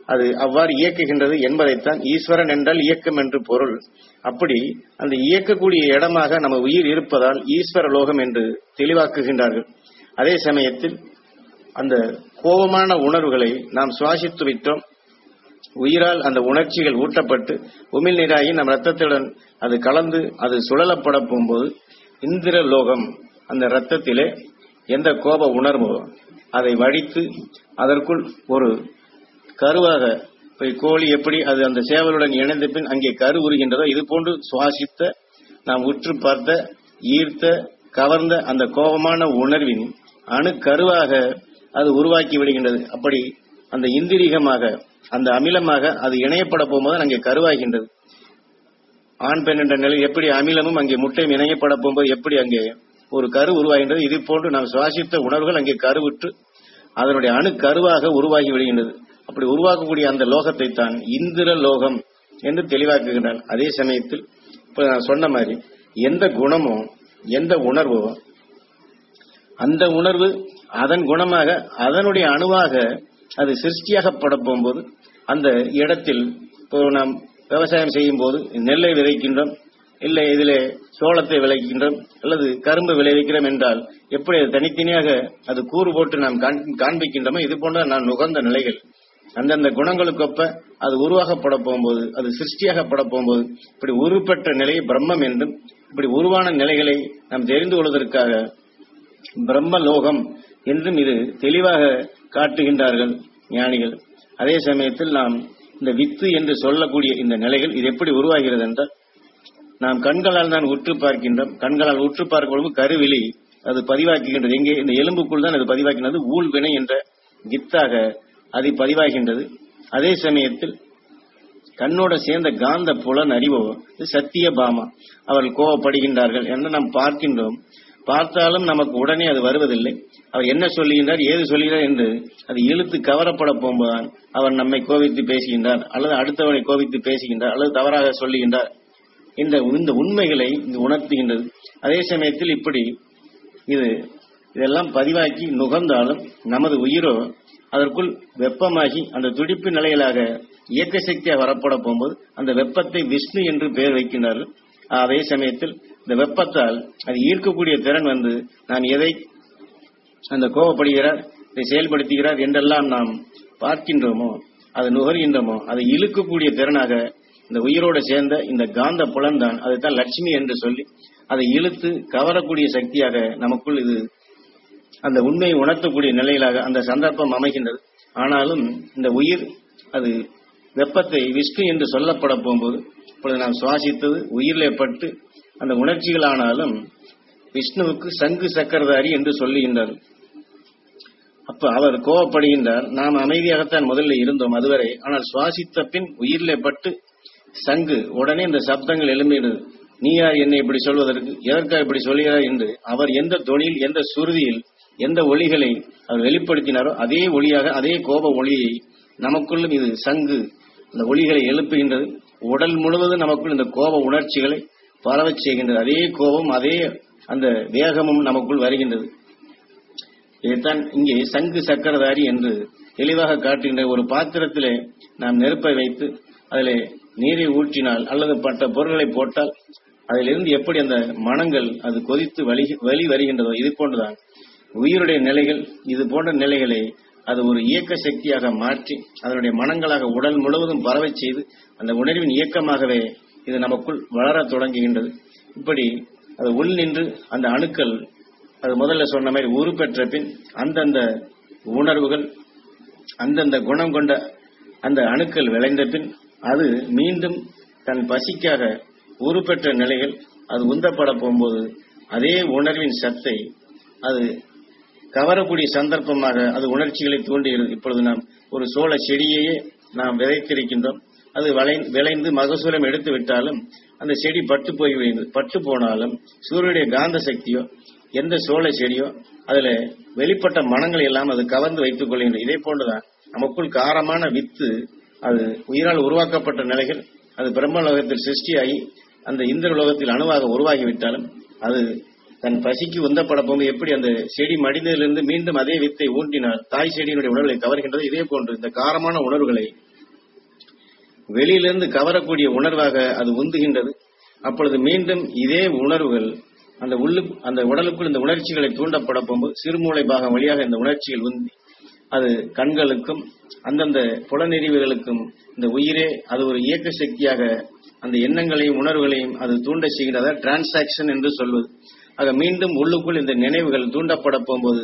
அது அவ்வாறு இயக்குகின்றது என்பதைத்தான் ஈஸ்வரன் என்றால் இயக்கம் என்று பொருள். அப்படி அந்த இயக்கக்கூடிய இடமாக நம்ம உயிர் இருப்பதால் ஈஸ்வர லோகம் என்று தெளிவாக்குகின்றார்கள். அதே சமயத்தில் அந்த கோபமான உணர்வுகளை நாம் சுவாசித்து விட்டோம். உயிரால் அந்த உணர்ச்சிகள் ஊட்டப்பட்டு உமிழ்நீராகி நம் ரத்தத்துடன் அது கலந்து அது சுழலப்பட போகும்போது இந்திர லோகம் அந்த ரத்தத்திலே எந்த கோப உணர்வோ அதை வடித்து அதற்குள் ஒரு கருவாக கோழி எப்படி அது அந்த சேவலுடன் இணைந்த பின் அங்கே கரு உருகின்றதோ இது போன்று சுவாசித்த நாம் உற்று பார்த்த ஈர்த்த கவர்ந்த அந்த கோபமான உணர்வின் அணு கருவாக அது உருவாக்கி விடுகின்றது. அப்படி அந்த இந்திரீகமாக அந்த அமிலமாக அது இணையப்பட போகும்போது அங்கே கருவாகின்றது. ஆண் பெண் என்ற நிலை எப்படி அமிலமும் அங்கே முட்டையும் இணையப்பட போகும்போது எப்படி அங்கே ஒரு கரு உருவாகின்றது, இது போன்று நாம் சுவாசித்த உணர்வுகள் அங்கே கருவுற்று அதனுடைய அணு கருவாக உருவாகி விடுகின்றது. அப்படி உருவாக்கக்கூடிய அந்த லோகத்தை தான் இந்திர லோகம் என்று தெளிவாக்குகின்றார். அதே சமயத்தில் இப்ப நான் சொன்ன மாதிரி எந்த குணமோ எந்த உணர்வோ அந்த உணர்வு அதன் குணமாக அதனுடைய அணுவாக அது சிருஷ்டியாகப்பட போகும்போது அந்த இடத்தில் இப்போ நாம் விவசாயம் செய்யும் போது நெல்லை விதைக்கின்றோம், இல்லை இதிலே சோளத்தை விளைக்கின்றோம் அல்லது கரும்பு விளைவிக்கிறோம் என்றால் எப்படி அது தனித்தனியாக அது கூறு போட்டு நாம் காண்பிக்கின்றோமோ இது போன்ற நான் நுகர்ந்த நிலைகள் அந்தந்த குணங்களுக்கொப்ப அது உருவாகப்பட போகும்போது அது சிருஷ்டியாகப்பட போகும்போது இப்படி உருப்பெற்ற நிலையை பிரம்மம் என்றும் இப்படி உருவான நிலைகளை நாம் தெரிந்து கொள்வதற்காக பிரம்ம லோகம் என்றும் இது தெளிவாக காட்டுகின்றார்கள் ஞானிகள். அதே சமயத்தில் நாம் இந்த வித்து என்று சொல்லக்கூடிய இந்த நிலைகள் இது எப்படி உருவாகிறது என்றால் நாம் கண்களால் தான் உற்று பார்க்கின்றோம். கண்களால் உற்று பார்க்கும் கருவிழி அது பதிவாக்குகின்றது. எங்கே இந்த எலும்புக்குள் தான் அது பதிவாக்கின்றது. ஊழ்வினை என்ற வித்தாக அது பதிவாகின்றது. அதே சமயத்தில் கண்ணோட சேர்ந்த காந்த புலன் அறிவோ சத்தியபாமா அவர்கள் கோவப்படுகின்றார்கள் என்று நாம் பார்க்கின்றோம். பார்த்தாலும் நமக்கு உடனே அது வருவதில்லை. அவர் என்ன சொல்லுகின்றார் ஏது சொல்லுகிறார் என்று அது இழுத்து கவரப்பட போகும்போதுதான் அவர் நம்மை கோபித்து பேசுகின்றார் அல்லது அடுத்தவனை கோபித்து பேசுகின்றார் அல்லது தவறாக சொல்லுகின்றார். இந்த உண்மைகளை உணர்த்துகின்றது. அதே சமயத்தில் இப்படி இதெல்லாம் பதிவாக்கி நுகர்ந்தாலும் நமது உயிரோ அதற்குள் வெப்பமாகி அந்த துடிப்பு நிலைகளாக இயக்க சக்தியாக வரப்பட போகும்போது அந்த வெப்பத்தை விஷ்ணு என்று பெயர் வைக்கின்றார்கள். அதே சமயத்தில் இந்த வெப்பத்தால் அது ஈர்க்கக்கூடிய திறன் வந்து நாம் எதை அந்த கோபப்படுகிறார் இதை செயல்படுத்துகிறார் என்றெல்லாம் நாம் பார்க்கின்றோமோ அது நுகர்கின்றோமோ அதை இழுக்கக்கூடிய திறனாக இந்த உயிரோடு சேர்ந்த இந்த காந்த புலன் தான் அதைத்தான் லட்சுமி என்று சொல்லி அதை இழுத்து கவரக்கூடிய சக்தியாக நமக்குள் இது அந்த உண்மையை உணர்த்தக்கூடிய நிலையிலாக அந்த சந்தர்ப்பம் அமைகின்றது. ஆனாலும் இந்த உயிர் அது வெப்பத்தை விஷ்ணு என்று சொல்லப்பட போகும்போது இப்பொழுது நாம் சுவாசித்தது உயிரிலே பட்டு அந்த உணர்ச்சிகள் ஆனாலும் விஷ்ணுவுக்கு சங்கு சக்கரதாரி என்று சொல்லுகின்றார். அப்ப அவர் கோபப்படுகின்றார். நாம் அமைதியாகத்தான் முதல்ல இருந்தோம் அதுவரை. ஆனால் சுவாசித்த பின் உயிரிலே பட்டு சங்கு உடனே இந்த சப்தங்கள் எழும்பினது. நீ யார் என்னை இப்படி சொல்வதற்கு, எதற்காக இப்படி சொல்கிறார் என்று அவர் எந்த தொனியில் எந்த சுருதியில் எந்த ஒளிகளை அவர் வெளிப்படுத்தினாரோ அதே ஒளியாக அதே கோப ஒளியை நமக்குள்ளும் இது சங்கு அந்த ஒளிகளை எழுப்புகின்றது. உடல் முழுவதும் நமக்குள் இந்த கோப உணர்ச்சிகளை பரவச் செய்கின்றது. அதே கோபம் அதே அந்த வேகமும் நமக்குள் வருகின்றது. இதைத்தான் இங்கே சங்கு சக்கரதாரி என்று தெளிவாக காட்டுகின்ற. ஒரு பாத்திரத்திலே நாம் நெருப்பை வைத்து அதிலே நீரை ஊற்றினால் அல்லது பட்ட பொருட்களை போட்டால் அதிலிருந்து எப்படி அந்த மனங்கள் அது கொதித்து வழி வருகின்றதோ இது போன்றுதான் உயிருடைய நிலைகள். இது போன்ற நிலைகளை அது ஒரு இயக்க சக்தியாக மாற்றி அதனுடைய மனங்களாக உடல் முழுவதும் பரவச் செய்து அந்த உணர்வின் இயக்கமாகவே இது நமக்குள் வளர தொடங்குகின்றது. இப்படி அது உள் நின்று அந்த அணுக்கள் அது முதல்ல சொன்ன மாதிரி உருப்பெற்ற பின் அந்தந்த உணர்வுகள் அந்தந்த குணம் கொண்ட அந்த அணுக்கள் விளைந்த பின் அது மீண்டும் தன் பசிக்காக உருப்பெற்ற நிலைகள் அது உந்தப்பட போகும்போது அதே உணர்வின் சத்தை அது கவரக்கூடிய சந்தர்ப்பமாக அது உணர்ச்சிகளை தூண்டுகிறது. இப்பொழுது நாம் ஒரு சோள செடியையே நாம் விதைத்திருக்கின்றோம். அது விளைந்து மகசூலம் எடுத்து விட்டாலும் அந்த செடி பட்டு போய்விடுகிறது. பட்டு போனாலும் சூரியனுடைய காந்த சக்தியோ எந்த சோள செடியோ அதுல வெளிப்பட்ட மனங்களை எல்லாம் அது கவர்ந்து வைத்துக் கொள்கின்றது. இதே போன்றுதான் நமக்குள் காரமான வித்து அது உயிரால் உருவாக்கப்பட்ட நிலைகள் அது பிரம்மலோகத்தில் சிருஷ்டியாகி அந்த இந்திர லோகத்தில் அணுவாக உருவாகிவிட்டாலும் அது தன் பசிக்கு உந்தப்பட போகும்போது எப்படி அந்த செடி மடிந்ததிலிருந்து மீண்டும் அதே வித்தை ஊன்றினால் தாய் செடியினுடைய உணர்வுகளை கவர்கின்றது. இதே போன்று இந்த காரமான உணர்வுகளை வெளியிலிருந்து கவரக்கூடிய உணர்வாக அது உந்துகின்றது. அப்பொழுது மீண்டும் இதே உணர்வுகள் அந்த உடலுக்குள் இந்த உணர்ச்சிகளை தூண்டப்பட போகும்போது சிறுமூளை பாகம் வழியாக இந்த உணர்ச்சிகள் உந்தி அது கண்களுக்கும் அந்தந்த புலனெறிவுகளுக்கும் இந்த உயிரே அது ஒரு இயக்க சக்தியாக அந்த எண்ணங்களையும் உணர்வுகளையும் அது தூண்ட செய்கின்றதா டிரான்சாக்சன் என்று சொல்வது. ஆக மீண்டும் உள்ளுக்குள் இந்த நினைவுகள் தூண்டப்பட போகும்போது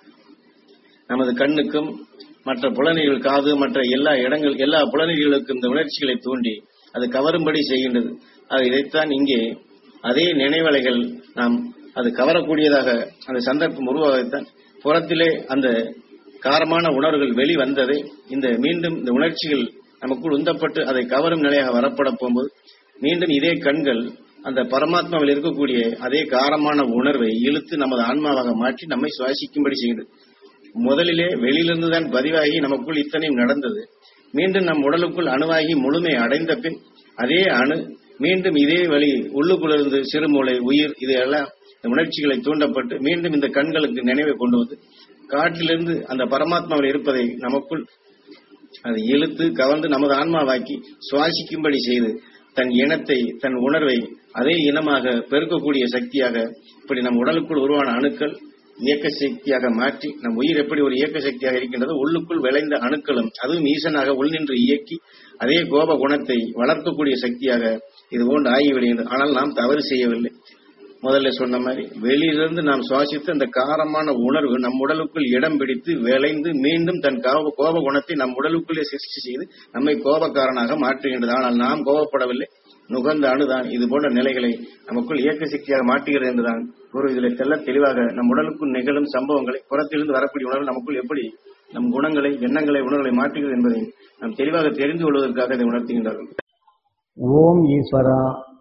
நமது கண்ணுக்கும் மற்ற புலனெறிகள் காது மற்ற எல்லா புலனெறிகளுக்கும் இந்த உணர்ச்சிகளை தூண்டி அது கவரும்படி செய்கின்றது. இதைத்தான் இங்கே அதே நினைவலைகள் நாம் அது கவரக்கூடியதாக அந்த சந்தர்ப்பம் உருவாகத்தான் புறத்திலே அந்த காரமான உணர்வுகள் வெளிவந்ததை மீண்டும் இந்த உணர்ச்சிகள் நமக்குள் உந்தப்பட்டு அதை கவரும் நிலையாக வரப்பட போகும்போது மீண்டும் இதே கண்கள் அந்த பரமாத்மாவில் இருக்கக்கூடிய அதே காரமான உணர்வை இழுத்து நமது ஆன்மாவாக மாற்றி நம்மை சுவாசிக்கும்படி செய்கிறது. முதலிலே வெளியிலிருந்து தான் பதிவாகி நமக்குள் இத்தனையும் நடந்தது. மீண்டும் நம் உடலுக்குள் அணுவாகி முழுமை அடைந்த பின் அதே அணு மீண்டும் இதே வழி உள்ளுக்குள்ளிருந்து சிறுமூளை உயிர் இதையெல்லாம் உணர்ச்சிகளை தூண்டப்பட்டு மீண்டும் இந்த கண்களுக்கு நினைவை கொண்டு வந்து காற்றிலிருந்து அந்த பரமாத்மாவில் இருப்பதை நமக்குள் அதை இழுத்து கவர்ந்து நமது ஆன்மாவாக்கி சுவாசிக்கும்படி செய்து தன் இனத்தை தன் உணர்வை அதே இனமாக பெருக்கக்கூடிய சக்தியாக இப்படி நம் உடலுக்குள் உருவான அணுக்கள் இயக்க சக்தியாக மாற்றி நம் உயிர் எப்படி ஒரு இயக்க சக்தியாக இருக்கின்றதோ உள்ளுக்குள் விளைந்த அணுக்களும் அதுவும் ஈசனாக உள்நின்று இயக்கி அதே கோப குணத்தை வளர்க்கக்கூடிய சக்தியாக இது போன்று ஆகிவிடுகின்றது. ஆனால் நாம் தவறு செய்யவில்லை. முதல்ல சொன்ன மாதிரி வெளியிலிருந்து நாம் சுவாசித்து அந்த காரமான உணர்வு நம் உடலுக்குள் இடம் பிடித்து விளைந்து மீண்டும் தன் கோப குணத்தை நம் உடலுக்குள்ளே சிருஷ்டி செய்து நம்மை கோபக்காரனாக மாற்றுகின்றது. ஆனால் நாம் கோபப்படவில்லை, நுகர்ந்த அணுதான் இது போன்ற நிலைகளை நமக்குள் இயக்க சக்தியாக மாற்றுகிறது என்றுதான் ஒரு இதில் தெல்ல தெளிவாக நம் உடலுக்குள் நிகழும் சம்பவங்களை புறத்திலிருந்து வரக்கூடிய உணர்வு நமக்குள் எப்படி நம் குணங்களை எண்ணங்களை உணர்வுகளை மாற்றுகிறது என்பதை நாம் தெளிவாக தெரிந்து கொள்வதற்காக இதை உணர்த்துகின்றார்கள். ஓம் ஈஸ்வரா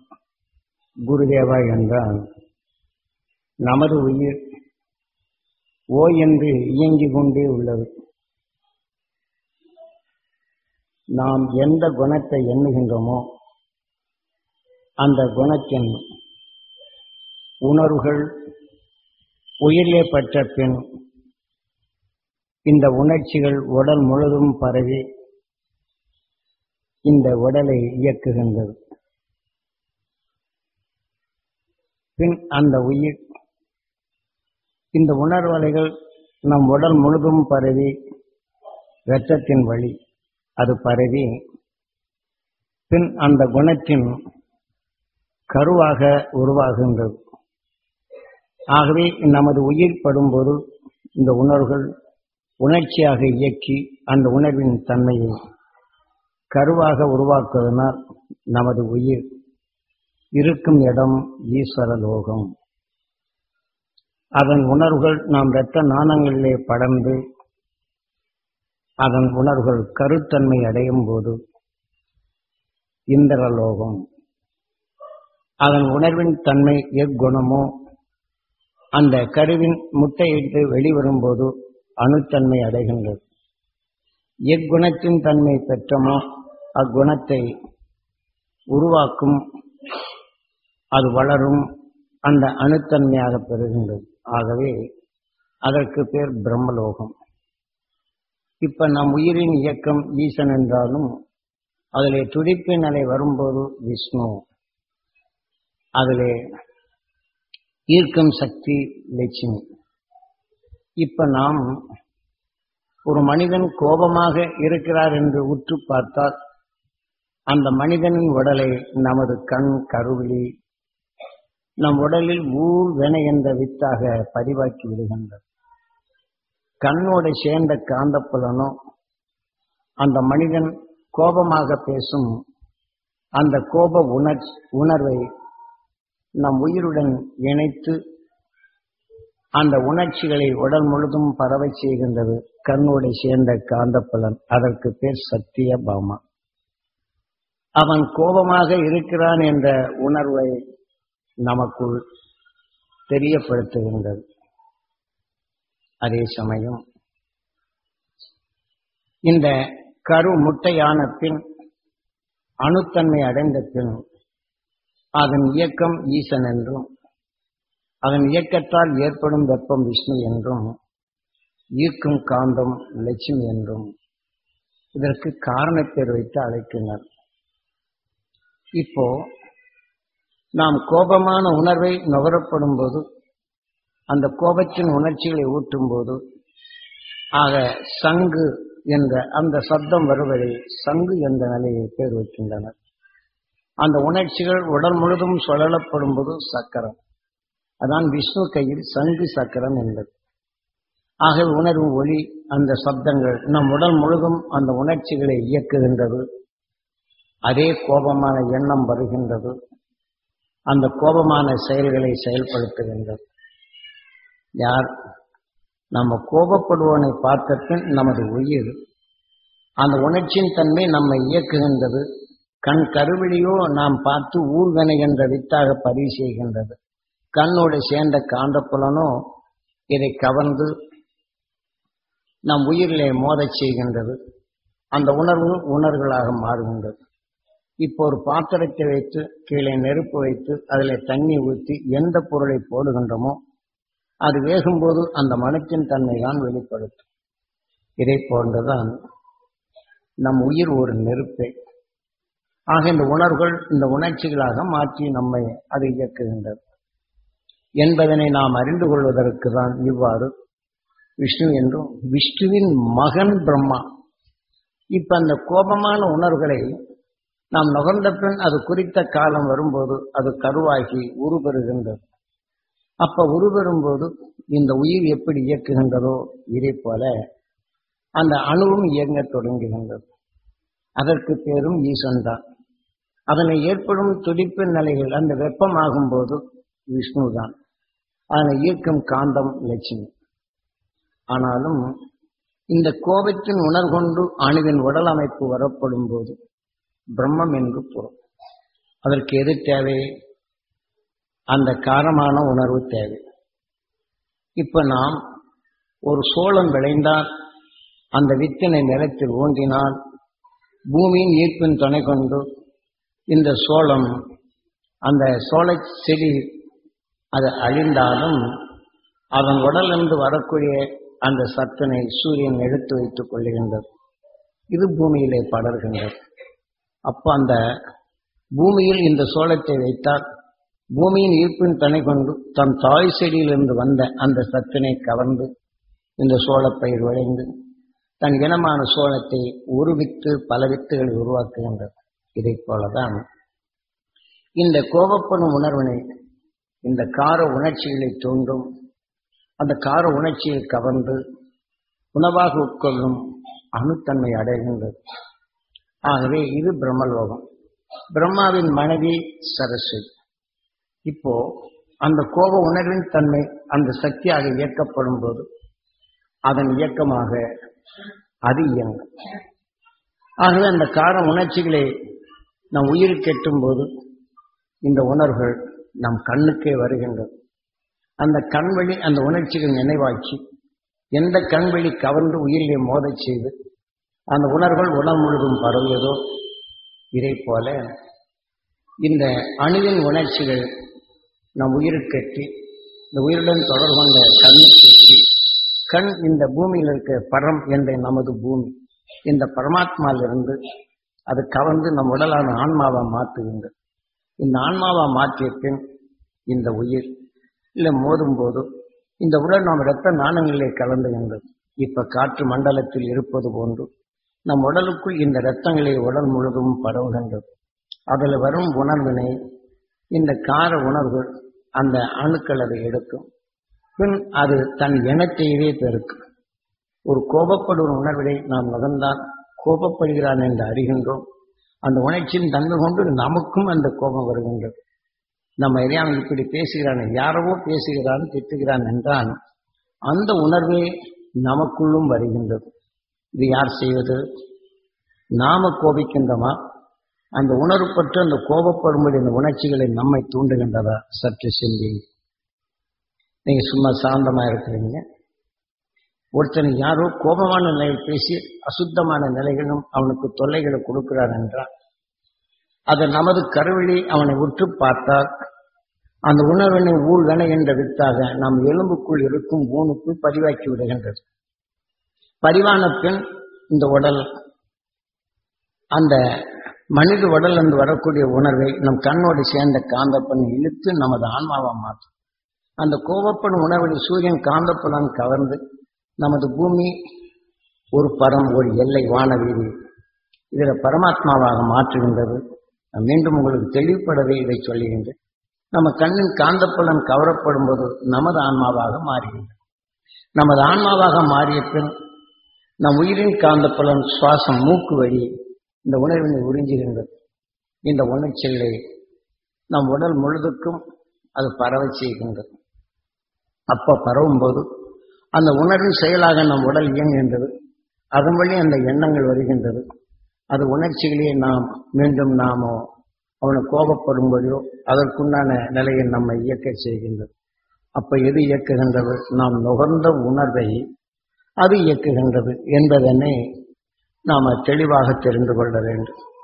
குருதேவா என்றால் நமது உயிர் ஓ என்று இயங்கிக் கொண்டே உள்ளது. நாம் எந்த குணத்தை எண்ணுகின்றோமோ அந்த குணத்தின் உணர்வுகள் உயிரிலே பற்ற பின் இந்த உணர்ச்சிகள் உடல் முழுதும் பரவி இந்த உடலை இயக்குகின்றது. பின் அந்த உயிர் இந்த உணர்வலைகள் நம் உடல் முழுதும் பரவி இரத்தத்தின் வழி அது பரவி பின் அந்த குணத்தின் கருவாக உருவாகின்றது. ஆகவே நமது உயிர் படும்போது இந்த உணர்வுகள் உணர்ச்சியாக இயக்கி அந்த உணர்வின் தன்மையை கருவாக உருவாக்குவதனால் நமது உயிர் இருக்கும் இடம் ஈஸ்வர லோகம். அதன் உணர்வுகள் நாம் இரத்த நாணங்களிலே படர்ந்து அதன் உணர்வுகள் கருத்தன்மை அடையும் போது இந்திரலோகம். அதன் உணர்வின் தன்மை எக்குணமோ அந்த கருவின் முட்டையிட்டு வெளிவரும்போது அணுத்தன்மை அடைகின்றது. எக்குணத்தின் தன்மை பெற்றமோ அக்குணத்தை உருவாக்கும், அது வளரும், அந்த அணுத்தன்மையாக பெறுகின்றது. ஆகவே அதற்கு பேர் பிரம்மலோகம். இப்ப நம் உயிரின் இயக்கம் ஈசன் என்றாலும் அதிலே துடிப்பின் நிலை வரும்போது விஷ்ணு, அதிலே ஈர்க்கும் சக்தி லட்சுமி. இப்ப நாம் ஒரு மனிதன் கோபமாக இருக்கிறார் என்று உற்று பார்த்தால் அந்த மனிதனின் உடலை நமது கண் கருவிழி நம் உடலில் ஊழ்வென என்ற வித்தாக பதிவாக்கி விடுகின்றது. கண்ணோடு சேர்ந்த காந்தப்புலனோ அந்த மனிதன் கோபமாக பேசும் அந்த கோப உணர்வை நம் உயிருடன் இணைத்து அந்த உணர்ச்சிகளை உடல் முழுதும் பரவ செய்கின்றது. கண்ணோடு சேர்ந்த காந்தப்புலன், அதற்கு பேர் சத்திய பாமா. அவன் கோபமாக இருக்கிறான் என்ற உணர்வை நமக்குள் தெரியப்படுத்துகின்றது. அதே சமயம் இந்த கரு முட்டையான பின் அணுத்தன்மை அடைந்த பின் அதன் இயக்கம் ஈசன் என்றும் அதன் இயக்கத்தால் ஏற்படும் வெப்பம் விஷ்ணு என்றும் ஈர்க்கும் காந்தம் லட்சுமி என்றும் இதற்கு காரணப்பேர் வைத்து அழைக்கின்றனர். இப்போ நாம் கோபமான உணர்வை நுகரப்படும் போது, அந்த கோபத்தின் உணர்ச்சிகளை ஊட்டும் போது, ஆக சங்கு என்ற அந்த சப்தம் வருவதை சங்கு என்ற நிலையை பேர் வைக்கின்றனர். அந்த உணர்ச்சிகள் உடல் முழுதும் சுழலப்படும் போது சக்கரம், அதான் விஷ்ணு கையில் சங்கு சக்கரம் என்பது. ஆக உணர்வு ஒளி அந்த சப்தங்கள் நம் உடல் முழுதும் அந்த உணர்ச்சிகளை இயக்குகின்றது. அதே கோபமான எண்ணம் வருகின்றது, அந்த கோபமான செயல்களை செயல்படுத்துகின்றது. யார்? நம்ம கோபப்படுவனை பார்த்த பின் நமது உயிர் அந்த உணர்ச்சியின் தன்மை நம்மை இயக்குகின்றது. கண் கருவிழியோ நாம் பார்த்து ஊழ்வினை என்ற வித்தாக பதிவு செய்கின்றது. கண்ணோடு சேர்ந்த காந்தப்புலனோ இதை கவர்ந்து நம் உயிரிலே மோதச் செய்கின்றது. அந்த உணர்வு உணர்வுகளாக மாறுகின்றது. இப்போ ஒரு பாத்திரத்தை வைத்து கீழே நெருப்பு வைத்து அதில் தண்ணி ஊற்றி எந்த பொருளை போடுகின்றோமோ அது வேகும்போது அந்த மனத்தின் தன்மை தான் வெளிப்படுத்தும். இதை போன்றுதான் நம் உயிர் ஒரு நெருப்பை, ஆக இந்த உணர்வுகள் இந்த உணர்ச்சிகளாக மாற்றி நம்மை அது இயக்குகின்றது என்பதனை நாம் அறிந்து கொள்வதற்கு தான் இவ்வாறு விஷ்ணு என்றும் விஷ்ணுவின் மகன் பிரம்மா. இப்ப அந்த கோபமான உணர்வுகளை நாம் நுகர்ந்த பின் அது குறித்த காலம் வரும்போது அது கருவாகி உருபெறுகின்றது. அப்ப உருபெறும்போது இந்த உயிர் எப்படி இயக்குகின்றதோ இதே போல அந்த அணுவும் இயங்க தொடங்குகின்றது. அதற்கு பேரும் ஈசன் தான். அதனை ஏற்படும் துடிப்பு நிலைகள் அந்த வெப்பமாகும் போது விஷ்ணு தான். அதனை ஈர்க்கும் காந்தம் லட்சுமி. ஆனாலும் இந்த கோபத்தின் உணர்கொண்டு அணுவின் உடல் அமைப்பு வரப்படும் போது பிரம்மம் என்று பொருள். அதற்கு எது தேவை? அந்த காரமான உணர்வு தேவை. இப்ப நாம் ஒரு சோளம் விளைந்தால் அந்த வித்தினை நிலத்தில் ஊன்றினால் பூமியின் ஈர்ப்பின் துணை கொண்டு இந்த சோளம் அந்த சோள செடி அது அழிந்தாலும் அதன் உடலிருந்து வரக்கூடிய அந்த சத்தினை சூரியன் எடுத்து வைத்துக் கொள்ளுகின்றது. இது பூமியிலே படர்கின்றது. அப்ப அந்த பூமியில் இந்த சோளத்தை வைத்தால் பூமியின் ஈர்ப்பின் துணை கொண்டு தன் தாய் செடியிலிருந்து வந்த அந்த சத்தினை கவர்ந்து இந்த சோளப்பயிர் விளைந்து தன் இனமான சோளத்தை ஒரு வித்து பல வித்துகளை உருவாக்குகின்றது. இதை போலதான் இந்த கோபப்படும் உணர்வினை இந்த கார உணர்ச்சிகளை தூண்டும். அந்த கார உணர்ச்சியை கவர்ந்து உணவாக உட்கொள்ளும் அணுத்தன்மை அடைகின்றது. ஆகவே இது பிரம்மலோகம். பிரம்மாவின் மனைவி சரஸ்வதி. இப்போ அந்த கோப உணர்வின் தன்மை அந்த சக்தியாக இயக்கப்படும் போது அதன் இயக்கமாக அது இயங்கும். ஆகவே அந்த கார உணர்ச்சிகளை நம் உயிருக்கு எட்டும் போது இந்த உணர்வுகள் நம் கண்ணுக்கே வருகின்றது. அந்த கண்வழி அந்த உணர்ச்சிகள் நினைவாக்கி எந்த கண்வழி கவர்ந்து உயிரிலே மோதச் செய்து அந்த உணர்வுகள் உடல் முழுதும் பரவியதோ இதை போல இந்த அணுவின் உணர்ச்சிகள் நம் உயிருக்கு கட்டி இந்த உயிருடன் தொடர்பு கொண்ட கண்ணுக்கு கட்டி கண் இந்த பூமியில் இருக்க பரம் என்ற நமது பூமி இந்த பரமாத்மாவிலிருந்து அது கவர்ந்து நம் உடலான ஆன்மாவா மாற்றுகின்றது. இந்த ஆன்மாவா மாற்றிய பின் இந்த உயிர் இல்லை மோதும் போது இந்த உடல் நாம் இரத்த நாணங்களிலே கலந்துகின்றது. இப்ப காற்று மண்டலத்தில் இருப்பது போன்று நம் உடலுக்குள் இந்த இரத்தங்களை உடல் முழுதும் பரவுகின்றது. அதில் வரும் உணர்வினை இந்த கார உணர்வுகள் அந்த அணுக்கள் அதை எடுக்கும். பின் அது தன் இனத்தையே பெருக்கும். ஒரு கோபப்படும் உணர்வினை நாம் நுகர்ந்தால் கோபப்படுகிறான் என்று அறிகின்றோம். அந்த உணர்ச்சியின் தன்மை கொண்டு நமக்கும் அந்த கோபம் வருகின்றது. நம்ம எதையாவது இப்படி பேசுகிறான், யாரவோ பேசுகிறான், திட்டுகிறான் என்றால் அந்த உணர்வே நமக்குள்ளும் வருகின்றது. இது யார் செய்வது? நாம கோபிக்கின்றமா? அந்த உணர்வு பற்றி அந்த கோபப்படும்படி அந்த உணர்ச்சிகளை நம்மை தூண்டுகின்றதா? சற்று சிந்தி. நீங்க சும்மா சாந்தமா இருக்கிறீங்க, ஒருத்தன் யாரோ கோபமான நிலையில் பேசி அசுத்தமான நிலைகளும் அவனுக்கு தொல்லைகளை கொடுக்கிறார் என்றால் அது நமது கருவிழி அவனை உற்று பார்த்தால் அந்த உணர்வினை ஊழ்வனை என்ற வித்தாக நம் எலும்புக்குள் இருக்கும் ஊனுக்குள் பதிவாக்கி விடுகின்றது. பதிவான பின் இந்த உடல் அந்த மனித உடல் இருந்து வரக்கூடிய உணர்வை நம் கண்ணோடு சேர்ந்த காந்தப்பன் இழுத்து நமது ஆன்மாவை மாற்றும். அந்த கோபப்படும் உணர்வில் சூரியன் காந்தப்புலம் கவர்ந்து நமது பூமி ஒரு பரம், ஒரு எல்லை, வானவீதி இதில் பரமாத்மாவாக மாற்றுகின்றது. நான் மீண்டும் உங்களுக்கு தெளிவுபடவே இதை சொல்லுகின்றேன். நம்ம கண்ணின் காந்தப்புலம் கவரப்படும் போது நமது ஆன்மாவாக மாறுகின்றது. நமது ஆன்மாவாக மாறிய பின் நம் உயிரின் காந்தப்புலம் சுவாசம் மூக்கு வழி இந்த உணர்வினை உறிஞ்சுகின்றது. இந்த உணர்ச்சிகளை நம் உடல் முழுதுக்கும் அது பரவ செய்கின்றது. அப்ப பரவும் போது அந்த உணர்வின் செயலாக நம் உடல் இயங்குகின்றது. அதன் வழி அந்த எண்ணங்கள் வருகின்றது. அது உணர்ச்சிகளே நாம் மீண்டும் நாமோ அவனை கோபப்படும்போதோ அதற்குண்டான நிலையை நம்மை இயக்க செய்கின்றது. அப்ப எது இயக்குகின்றது? நாம் நுகர்ந்த உணர்வை அது இயக்குகின்றது என்பதனை நாம் தெளிவாக தெரிந்து கொள்ள வேண்டும்.